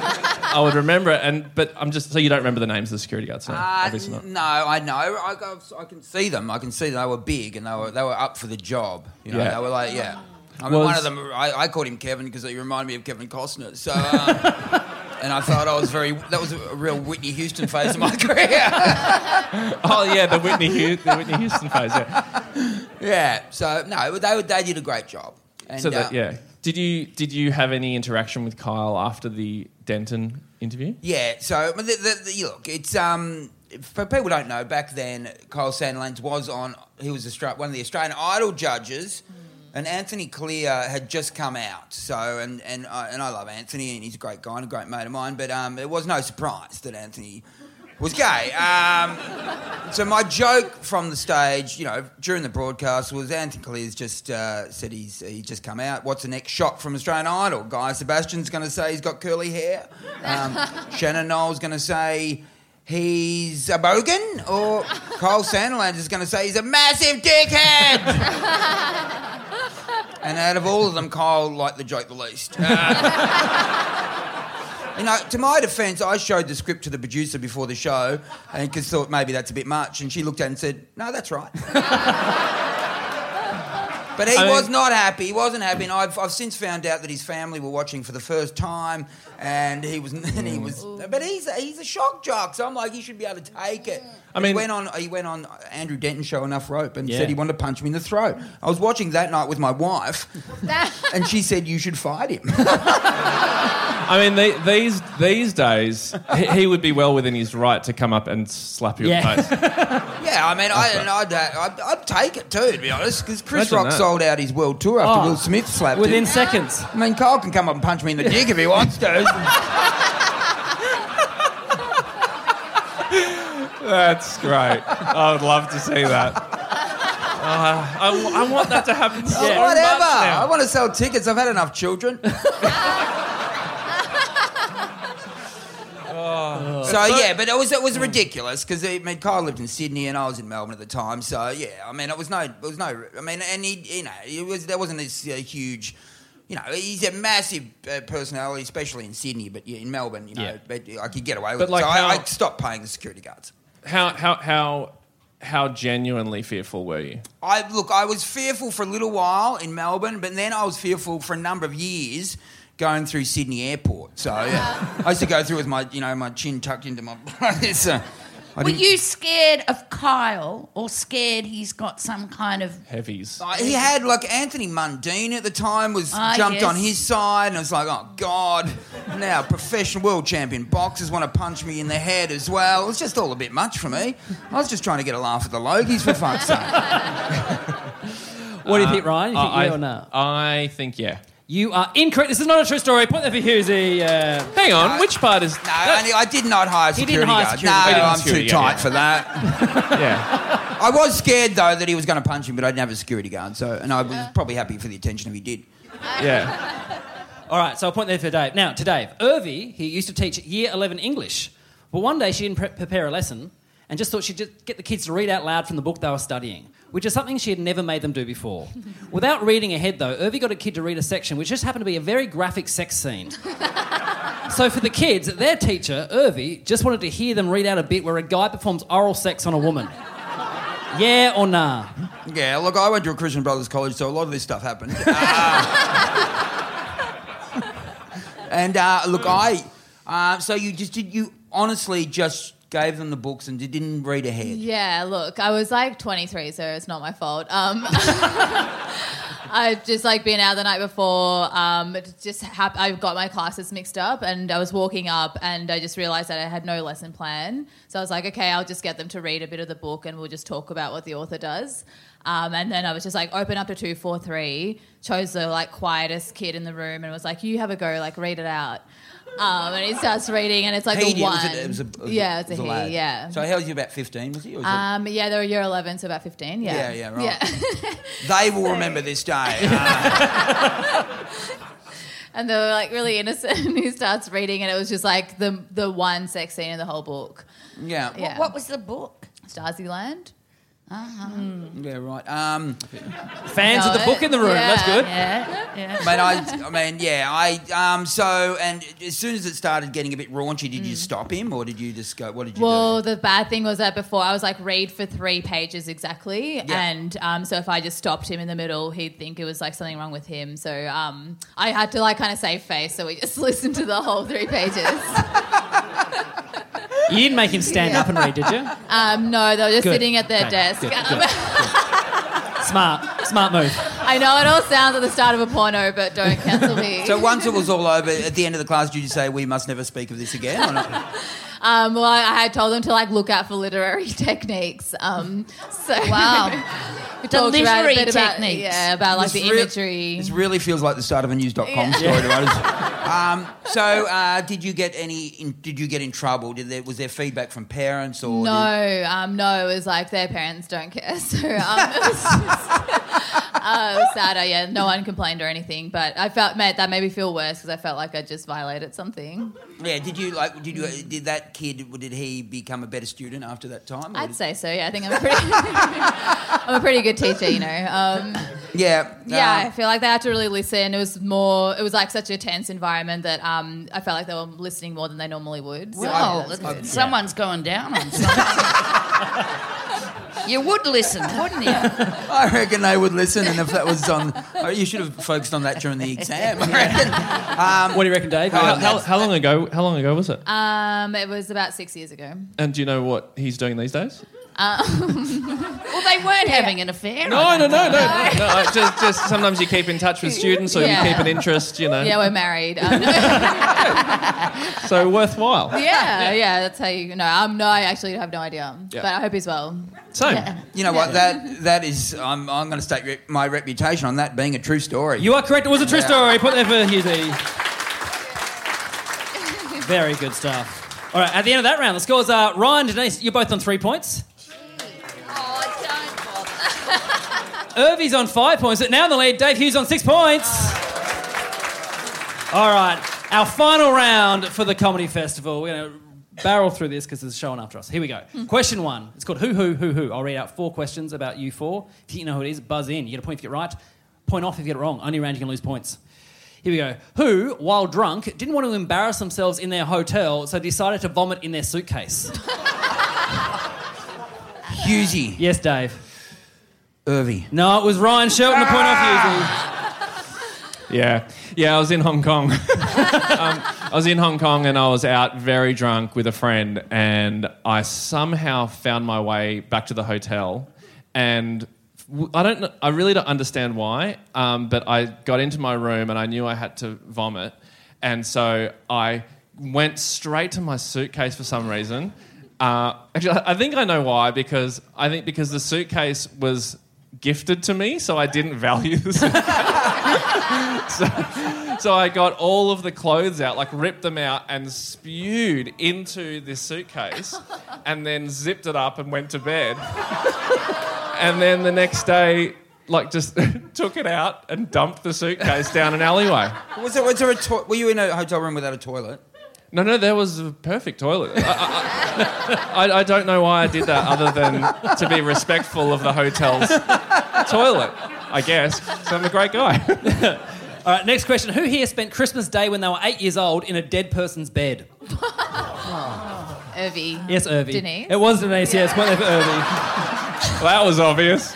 I would remember it. And but I'm just so you don't remember the names of the security guards. No, Uh, obviously not. No, I know. I, I, I can see them. I can see they were big and they were they were up for the job. You know, Yeah. they were like, yeah. I mean, Was- one of them. I, I called him Kevin because he reminded me of Kevin Costner. So, um, and I thought I was very. That was a real Whitney Houston phase of my career. Oh yeah, the Whitney Houston, the Whitney Houston phase. Yeah. Yeah. So no, they they did a great job. And, So that uh, yeah. Did you did you have any interaction with Kyle after the Denton interview? Yeah, so but the, the, the, look, it's um for people who don't know, back then Kyle Sandilands was on. He was Austra- one of the Australian Idol judges, and Anthony Clear had just come out. So and and I, and I love Anthony, and he's a great guy and a great mate of mine. But um, it was no surprise that Anthony was gay. Um, so my joke from the stage, you know, during the broadcast was Anthony Clear's just uh, said he's he's just come out. What's the next shot from Australian Idol? Guy Sebastian's going to say he's got curly hair. Um, Shannon Knowles going to say he's a bogan, or Kyle Sandilands is going to say he's a massive dickhead. And out of all of them, Kyle liked the joke the least. Uh, You know, to my defence, I showed the script to the producer before the show and because thought maybe that's a bit much, and she looked at it and said, "No, that's right." But he I mean- was not happy. He wasn't happy, and I've, I've since found out that his family were watching for the first time, and he was, and he was. But he's a, he's a shock jock, so I'm like, he should be able to take it. I mean- he went on he went on Andrew Denton's show Enough Rope and Yeah. said he wanted to punch me in the throat. I was watching that night with my wife, and she said you should fight him. I mean, the, these these days, he, he would be well within his right to come up and slap you Yeah. in the face. Yeah, I mean, I, and I'd, I'd, I'd take it too, to be honest, because Chris Imagine Rock that. sold out his world tour after Oh, Will Smith slapped Within him. seconds. I mean, Kyle can come up and punch me in the dick if he wants to. That's great. I would love to see that. Uh, I, I want that to happen so Oh, much whatever. now. I want to sell tickets. I've had enough children. So yeah, but it was it was ridiculous because I mean Kyle lived in Sydney and I was in Melbourne at the time. So yeah, I mean it was no, it was no. I mean, and he, you know, it was there wasn't this uh, huge. You know, he's a massive uh, personality, especially in Sydney, but yeah, in Melbourne, you know, Yeah. but I could get away with But it. like so how- I, I stopped paying the security guards. How how how how genuinely fearful were you? I look, I was fearful for a little while in Melbourne, but then I was fearful for a number of years going through Sydney Airport. So yeah, I used to go through with my, you know, my chin tucked into my. so, I Were didn't- you scared of Kyle or scared he's got some kind of... Heavies. Uh, he had like Anthony Mundine at the time was Ah, jumped yes. on his side, and it was like, oh god, now professional world champion boxers want to punch me in the head as well. It was just all a bit much for me. I was just trying to get a laugh at the Logies for fuck's sake. What do you think, Ryan? You think I, yeah or no? I think yeah. You are incorrect. This is not a true story. Point there for Hughesy. Uh, Hang on, No. which part is No, I, I did not hire He security didn't hire guards. security no, guards. I'm Security, too yeah, tight yeah. for that. yeah. I was scared though that he was going to punch him, but I didn't have a security guard. So, and I was probably happy for the attention if he did. Yeah. all right, so a point there for Dave. Now, to Dave. Irvi, he used to teach year eleven English. But one day she didn't pre- prepare a lesson and just thought she'd just get the kids to read out loud from the book they were studying, which is something she had never made them do before. Without reading ahead, though, Irvi got a kid to read a section which just happened to be a very graphic sex scene. So for the kids, their teacher, Irvi, just wanted to hear them read out a bit where a guy performs oral sex on a woman. Yeah or nah? Yeah, look, I went to a Christian Brothers college, so a lot of this stuff happened. Uh, and uh, look, I. Uh, so you just did you honestly just gave them the books and didn't read ahead? Yeah, look, I was like twenty-three, so it's not my fault. Um, I've just like been out the night before. Um, it just hap- I got my classes mixed up, and I was walking up, and I just realised that I had no lesson plan. So I was like, okay, I'll just get them to read a bit of the book, and we'll just talk about what the author does. Um, and then I was just like, open up to two four three. Chose the like quietest kid in the room, and was like, you have a go, like read it out. Um, and he starts reading, and it's like He a did, one. was it- it was a- it was a- yeah, it's it was a a he. lad. Yeah. So how was he about fifteen? Was he? Or was Um, yeah, they were year eleven, so about fifteen. Yeah, Yeah, yeah, right. Yeah. it, they will remember this day. Uh, And they were like really innocent. And he starts reading, and it was just like the the one sex scene in the whole book. yeah. Yeah. What was the book? Stasi Land. Yeah, right. Um, Fans Know of the it? book in the room. Yeah. That's good. Yeah, yeah. Mate, I, I mean, yeah, I, um, so, and as soon as it started getting a bit raunchy, did you stop him or did you just go, what did you Well, do? the bad thing was that before I was like, read for three pages exactly. And um, so if I just stopped him in the middle, he'd think it was like something wrong with him. So um, I had to like kind of save face. So we just listened to the whole three pages. You didn't make him stand Yeah. up and read, did you? Um, no, they were just Good. sitting at their Okay. desk. Good, Um, good. Smart. Smart move. I know it all sounds at the start of a porno, but don't cancel me. So once it was all over, at the end of the class, did you say, we must never speak of this again or not? Um, well, I, I had told them to like look out for literary techniques. Um, so Wow. we The talked about a literary bit about- techniques. yeah, about like This the real- imagery. This really feels like the start of a news dot com story to us. Um, so uh, did you get any, in, did you get in trouble? Did there, was there feedback from parents or? did- No, um, no, it was like their parents don't care. So um, it was just, uh, it was sadder. Yeah, no one complained or anything, but I felt, mate, that made me feel worse because I felt like I just violated something. Yeah, did you like? Did you? Did that kid? Did he become a better student after that time? or I'd did- say so. Yeah, I think I'm a pretty, I'm a pretty good teacher. You know. Um, Yeah. yeah, I um, feel like they had to really listen. It was more. It was like such a tense environment that um, I felt like they were listening more than they normally would. So, yeah, Well, that's that's- good. someone's going down on something. You would listen, wouldn't you? I reckon they would listen, and if that was on, oh, you should have focused on that during the exam. I reckon. Um, What do you reckon, Dave? Oh, How, that's- how, how long ago? How long ago was it? Um, it was about six years ago. And do you know what he's doing these days? Well, they weren't having an affair. No, no, no, no, no. no just, just sometimes you keep in touch with students, or Yeah. you keep an interest. You know, Yeah, we're married. Um, so worthwhile. yeah, yeah, that's how you know. Um, no, I actually have no idea, Yeah. but I hope he's well. Same. you know what? That that is. I'm I'm going to stake re- my reputation on that being a true story. You are correct. It was a true story. Put that for Hughesy. Very good stuff. All right, at the end of that round, the scores are Ryan, Denise, you're both on three points. Oh, don't bother. Irvy's on five points. Now in the lead, Dave Hughes on six points. All right, our final round for the Comedy Festival. We're going to barrel through this because there's a show on after us. Here we go. Question one. It's called Who, Who, Who, Who. I'll read out four questions about you four. If you know who it is, buzz in. You get a point if you get it right. Point off if you get it wrong. Only round you can lose points. Here we go. Who, while drunk, didn't want to embarrass themselves in their hotel, so decided to vomit in their suitcase? Hughesy, Yes, Dave. Irvy. No, it was Ryan Shelton. A point off Hughesy. Yeah, yeah. I was in Hong Kong. um, I was in Hong Kong and I was out very drunk with a friend, and I somehow found my way back to the hotel, and w- I don't know, I really don't understand why, um, but I got into my room and I knew I had to vomit, and so I went straight to my suitcase for some reason. Uh, actually, I think I know why, because I think because the suitcase was gifted to me, so I didn't value the suitcase. so, so I got all of the clothes out, like ripped them out and spewed into this suitcase, and then zipped it up and went to bed. And then the next day, like, just took it out and dumped the suitcase down an alleyway. Was there, was there a to- were you in a hotel room without a toilet? No, no, there was a perfect toilet. I, I, I, I don't know why I did that other than to be respectful of the hotel's toilet, I guess. So I'm a great guy. All right, next question. Who here spent Christmas Day when they were eight years old in a dead person's bed? Irvy. Yes, Irvy. Denise? It was Denise, yes. Point there for Irvy. Well, that was obvious.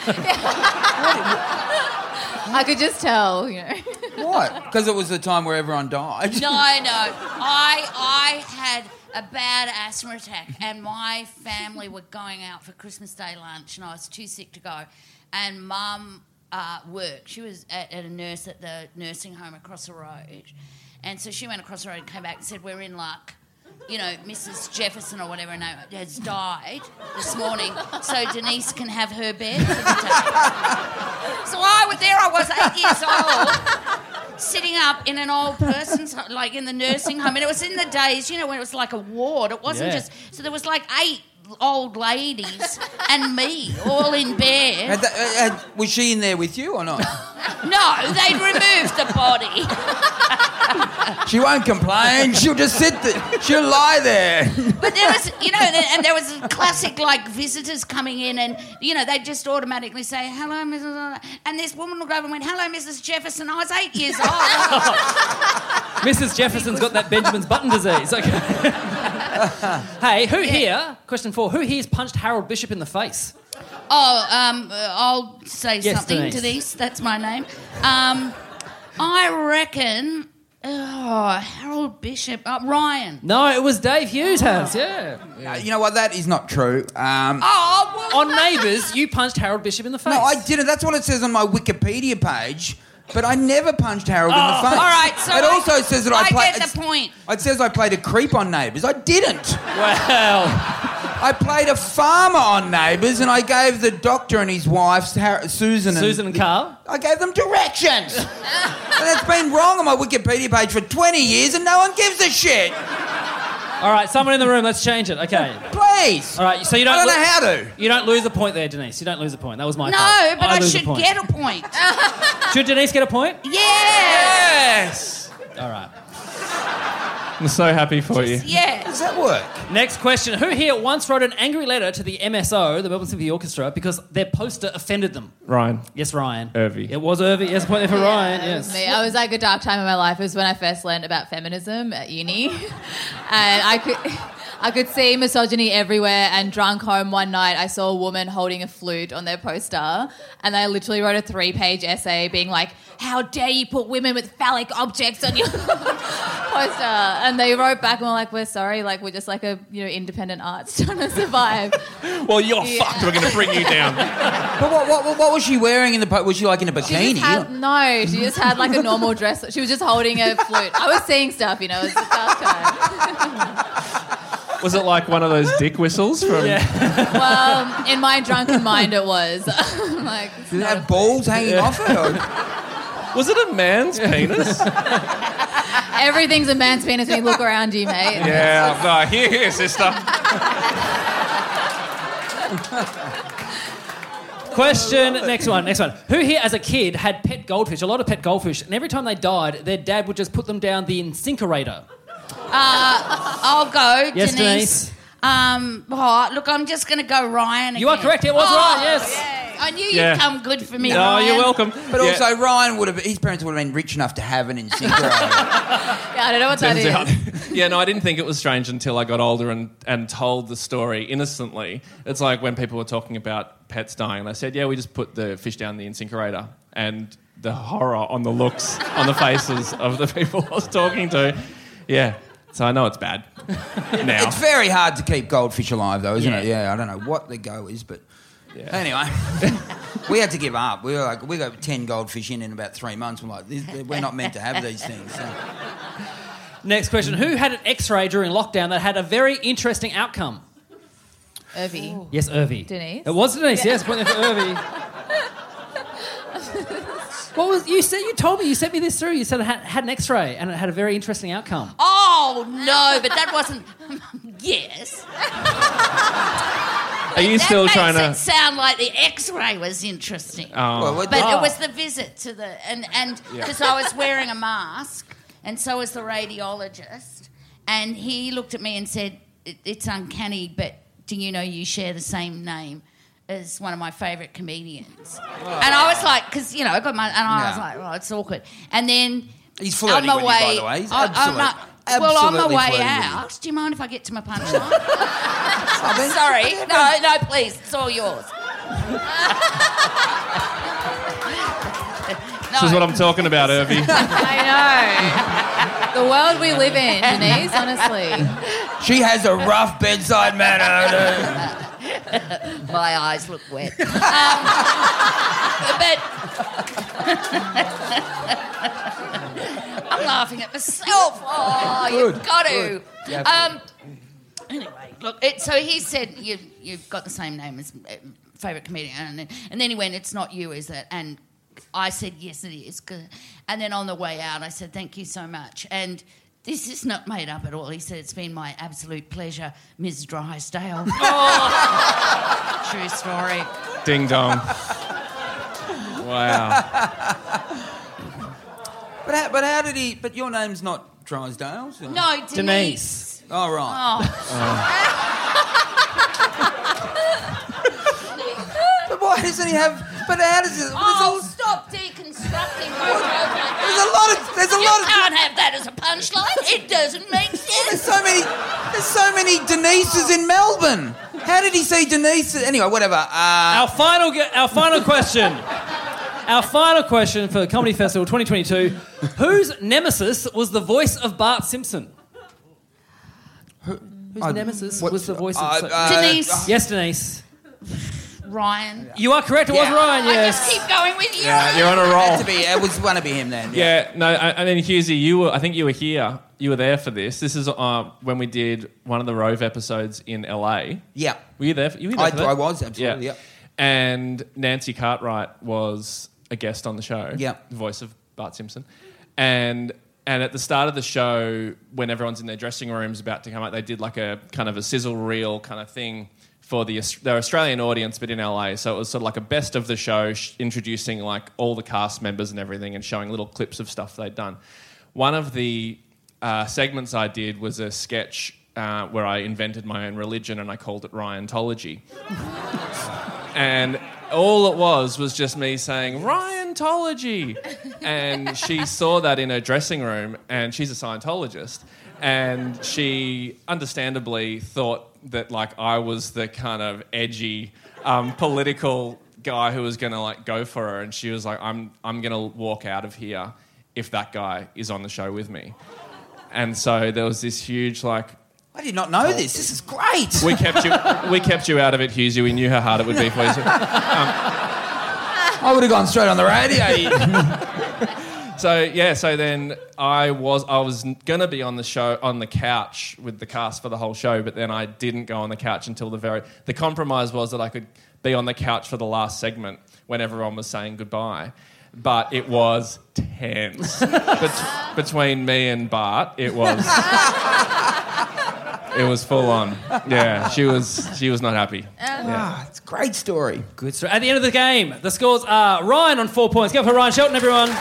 I could just tell, you know. What? Because it was the time where everyone died. No, no. I I had a bad asthma attack, and my family were going out for Christmas Day lunch, and I was too sick to go. And Mum uh, worked. She was at, at a nurse at the nursing home across the road, and so she went across the road and came back and said, "We're in luck. You know, Missus Jefferson or whatever her name has died this morning, so Denise can have her bed for the day." So I was there. I was eight years old, sitting up in an old person's, like in the nursing home, and it was in the days, you know, when it was like a ward. It wasn't Yeah. just. So there was like eight old ladies and me all in bed. Had that, uh, had, was she in there with you or not? No, they'd removed the body. She won't complain. She'll just sit there. She'll lie there. But there was, you know, and there was classic, like, visitors coming in and, you know, they'd just automatically say, hello, Missus And this woman looked over and went, hello, Missus Jefferson. I was eight years old. Missus Jefferson's got that Benjamin's button disease. Okay. Hey, who here, question four, who here's punched Harold Bishop in the face? Oh, um, uh, I'll say Yes, something, Denise. Denise. That's my name. Um, I reckon, oh, Harold Bishop, uh, Ryan. No, it was Dave Hughes has, yeah. Uh, you know what? That is not true. Um, Oh, well, On Neighbours, you punched Harold Bishop in the face. no, I didn't. That's what it says on my Wikipedia page. But I never punched Harold in the face. all right, so it I- also says that I, I played. get the point. It says I played a creep on Neighbours. I didn't. Well, I played a farmer on Neighbours, and I gave the doctor and his wife, Har- Susan, and Susan and Carl. I gave them directions. And it's been wrong on my Wikipedia page for twenty years, and no one gives a shit. All right, someone in the room, let's change it. Okay. Please. All right, so you don't. I don't lo- know how to. You don't lose a point there, Denise. You don't lose a point. That was my No, fault. but I, lose a should point. get a point. Should Denise get a point? Yeah. Yes. All right. I'm so happy for you. Yeah. Does that work? Next question. Who here once wrote an angry letter to the M S O, the Melbourne Symphony Orchestra, because their poster offended them? Ryan. Yes, Ryan. Irvy. It was Irvy. Yes, a point there for Ryan. It was Yes. me. I was like a dark time in my life. It was when I first learned about feminism at uni, and I could, I could see misogyny everywhere. And drunk home one night, I saw a woman holding a flute on their poster, and they literally wrote a three-page essay being like, "How dare you put women with phallic objects on your poster?" And they wrote back and were like, "We're sorry. Like we're just like a you know independent arts trying to survive." Well, you're Yeah. fucked. We're going to bring you down. But what, what, what was she wearing in the... Po- was she like in a She bikini? just had, no, she just had like a normal dress. She was just holding a flute. I was seeing stuff, you know, it was a dark time. Was it like one of those dick whistles from... Yeah. Well, in my drunken mind it was. like, it's Did it not have balls hanging off it? Or... Was it a man's penis? a- everything's a man's penis when you look around you, mate. Yeah. No, here, here, sister. Question, next one, next one. Who here as a kid had pet goldfish, a lot of pet goldfish, and every time they died, their dad would just put them down the incinerator? I'll go, Yes, Denise. Denise. Um, oh, look, I'm just going to go Ryan again. You are correct, it was Oh, Ryan, yes. yay. I knew Yeah. you'd come good for me, Oh, Ryan. you're welcome. But Yeah. also, Ryan would have... His parents would have been rich enough to have an incinerator. Yeah, I don't know what that Turns is. out- yeah, no, I didn't think it was strange until I got older and, and told the story innocently. It's like when people were talking about pets dying, and I said, yeah, we just put the fish down the incinerator. And the horror on the looks on the faces of the people I was talking to. Yeah, so I know it's bad now. It's very hard to keep goldfish alive, though, isn't Yeah. it? Yeah, I don't know what the go is, but... Yeah. Anyway, we had to give up. We were like, we got ten goldfish in in about three months. We're like, this, we're not meant to have these things. So. Next question. Who had an X-ray during lockdown that had a very interesting outcome? Irvy. Yes, Irvy. Denise? It was Denise, yes. Point there for Irvy. What was you said? You told me you sent me this through. You said it had, had an X-ray and it had a very interesting outcome. Oh, no, but that wasn't... yes. Are you that still makes trying it to... sound like the X-ray was interesting. Oh. Well, what- But Ah. it was the visit to the... And and because I was wearing a mask, and so was the radiologist, and he looked at me and said, it, it's uncanny, but do you know you share the same name as one of my favourite comedians? And I was like, because, you know, I got my... And I was Yeah. like, oh, it's awkward. And then... He's flirting with you, by the way. He's I- absolute- I'm not- well, on my absolutely way flirting with you. out, do you mind if I get to my punchline? Sorry. No, no, please. It's all yours. This is what I'm talking about, Irvy. I know. The world we live in, Denise, honestly. She has a rough bedside manner. My eyes look wet. Um, but I'm laughing at myself. Oh, you've Good, got good. to. Um, anyway, look. It, so he said you, you've got the same name as uh, favourite comedian, and then, and then he went, "It's not you, is it?" And I said, "Yes, it is." And then on the way out, I said, "Thank you so much." And this is not made up at all. He said, "It's been my absolute pleasure, Miz Drysdale." Oh. True story. Ding dong. Wow. But how, but how did he... But your name's not Drysdale's? Or? No, Denise. Denise. Oh, right. Oh. But why doesn't he have... But how does it... Oh, there's, all, stop deconstructing my joke like that. there's a lot of... There's a You lot of... can't have that as a punchline. It doesn't make There's sense. so many... There's so many Denises in Melbourne. How did he see Denise? Anyway, whatever. Uh, Our final, ge- our final question. Our final question for the Comedy Festival twenty twenty-two. Whose nemesis was the voice of Bart Simpson? Whose I- nemesis what- was the voice of... uh, uh, Denise. yes, Denise. Ryan. You are correct. It was Yeah. Ryan, I yes. just keep going with you. Yeah, you're on a Had roll. to be, it was going to be him then. Yeah, no, I, I mean, Hughesy, you were, I think you were here. You were there for this. This is uh, when we did one of the Rove episodes in L A. Yeah. Were you there? For, you were there I, for that? I was, absolutely, Yeah. yeah. And Nancy Cartwright was a guest on the show. Yeah. The voice of Bart Simpson. And and at the start of the show, when everyone's in their dressing rooms about to come out, they did like a kind of a sizzle reel kind of thing for the their Australian audience, but in L A. So it was sort of like a best of the show, sh- introducing like all the cast members and everything, and showing little clips of stuff they'd done. One of the uh, segments I did was a sketch uh, where I invented my own religion, and I called it Ryantology. And all it was was just me saying Ryantology, and she saw that in her dressing room, and she's a Scientologist, and she understandably thought that like I was the kind of edgy um, political guy who was going to like go for her, and she was like, I'm I'm going to walk out of here if that guy is on the show with me. And so there was this huge like, I did not know this. This is great. we kept you we kept you out of it, Hughesy. We knew how hard it would be for you. I would have gone straight on the radio. So yeah, so then I was I was gonna be on the show on the couch with the cast for the whole show, but then I didn't go on the couch until the very. The compromise was that I could be on the couch for the last segment when everyone was saying goodbye, but it was tense Bet- between me and Bart. It was it was full on. Yeah, she was she was not happy. Ah, it's a great story. Good story. At the end of the game, the scores are Ryan on four points. Go for Ryan Shelton, everyone.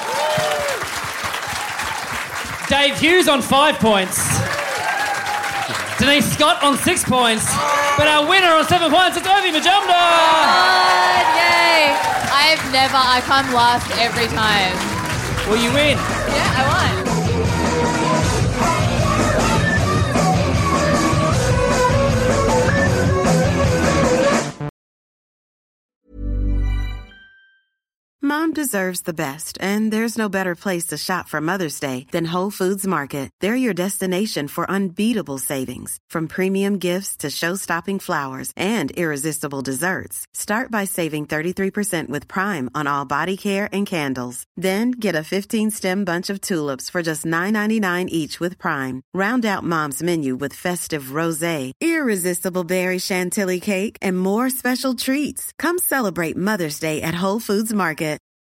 Dave Hughes on five points. Denise Scott on six points. But our winner on seven points is Ovi Majumdar. God, yay! I've never, I come last every time. Well, you win. Yeah, I won. Mom deserves the best, and there's no better place to shop for Mother's Day than Whole Foods Market. They're your destination for unbeatable savings, from premium gifts to show-stopping flowers and irresistible desserts. Start by saving thirty-three percent with Prime on all body care and candles. Then get a fifteen-stem bunch of tulips for just nine ninety-nine each with Prime. Round out Mom's menu with festive rosé, irresistible berry chantilly cake, and more special treats. Come celebrate Mother's Day at Whole Foods Market.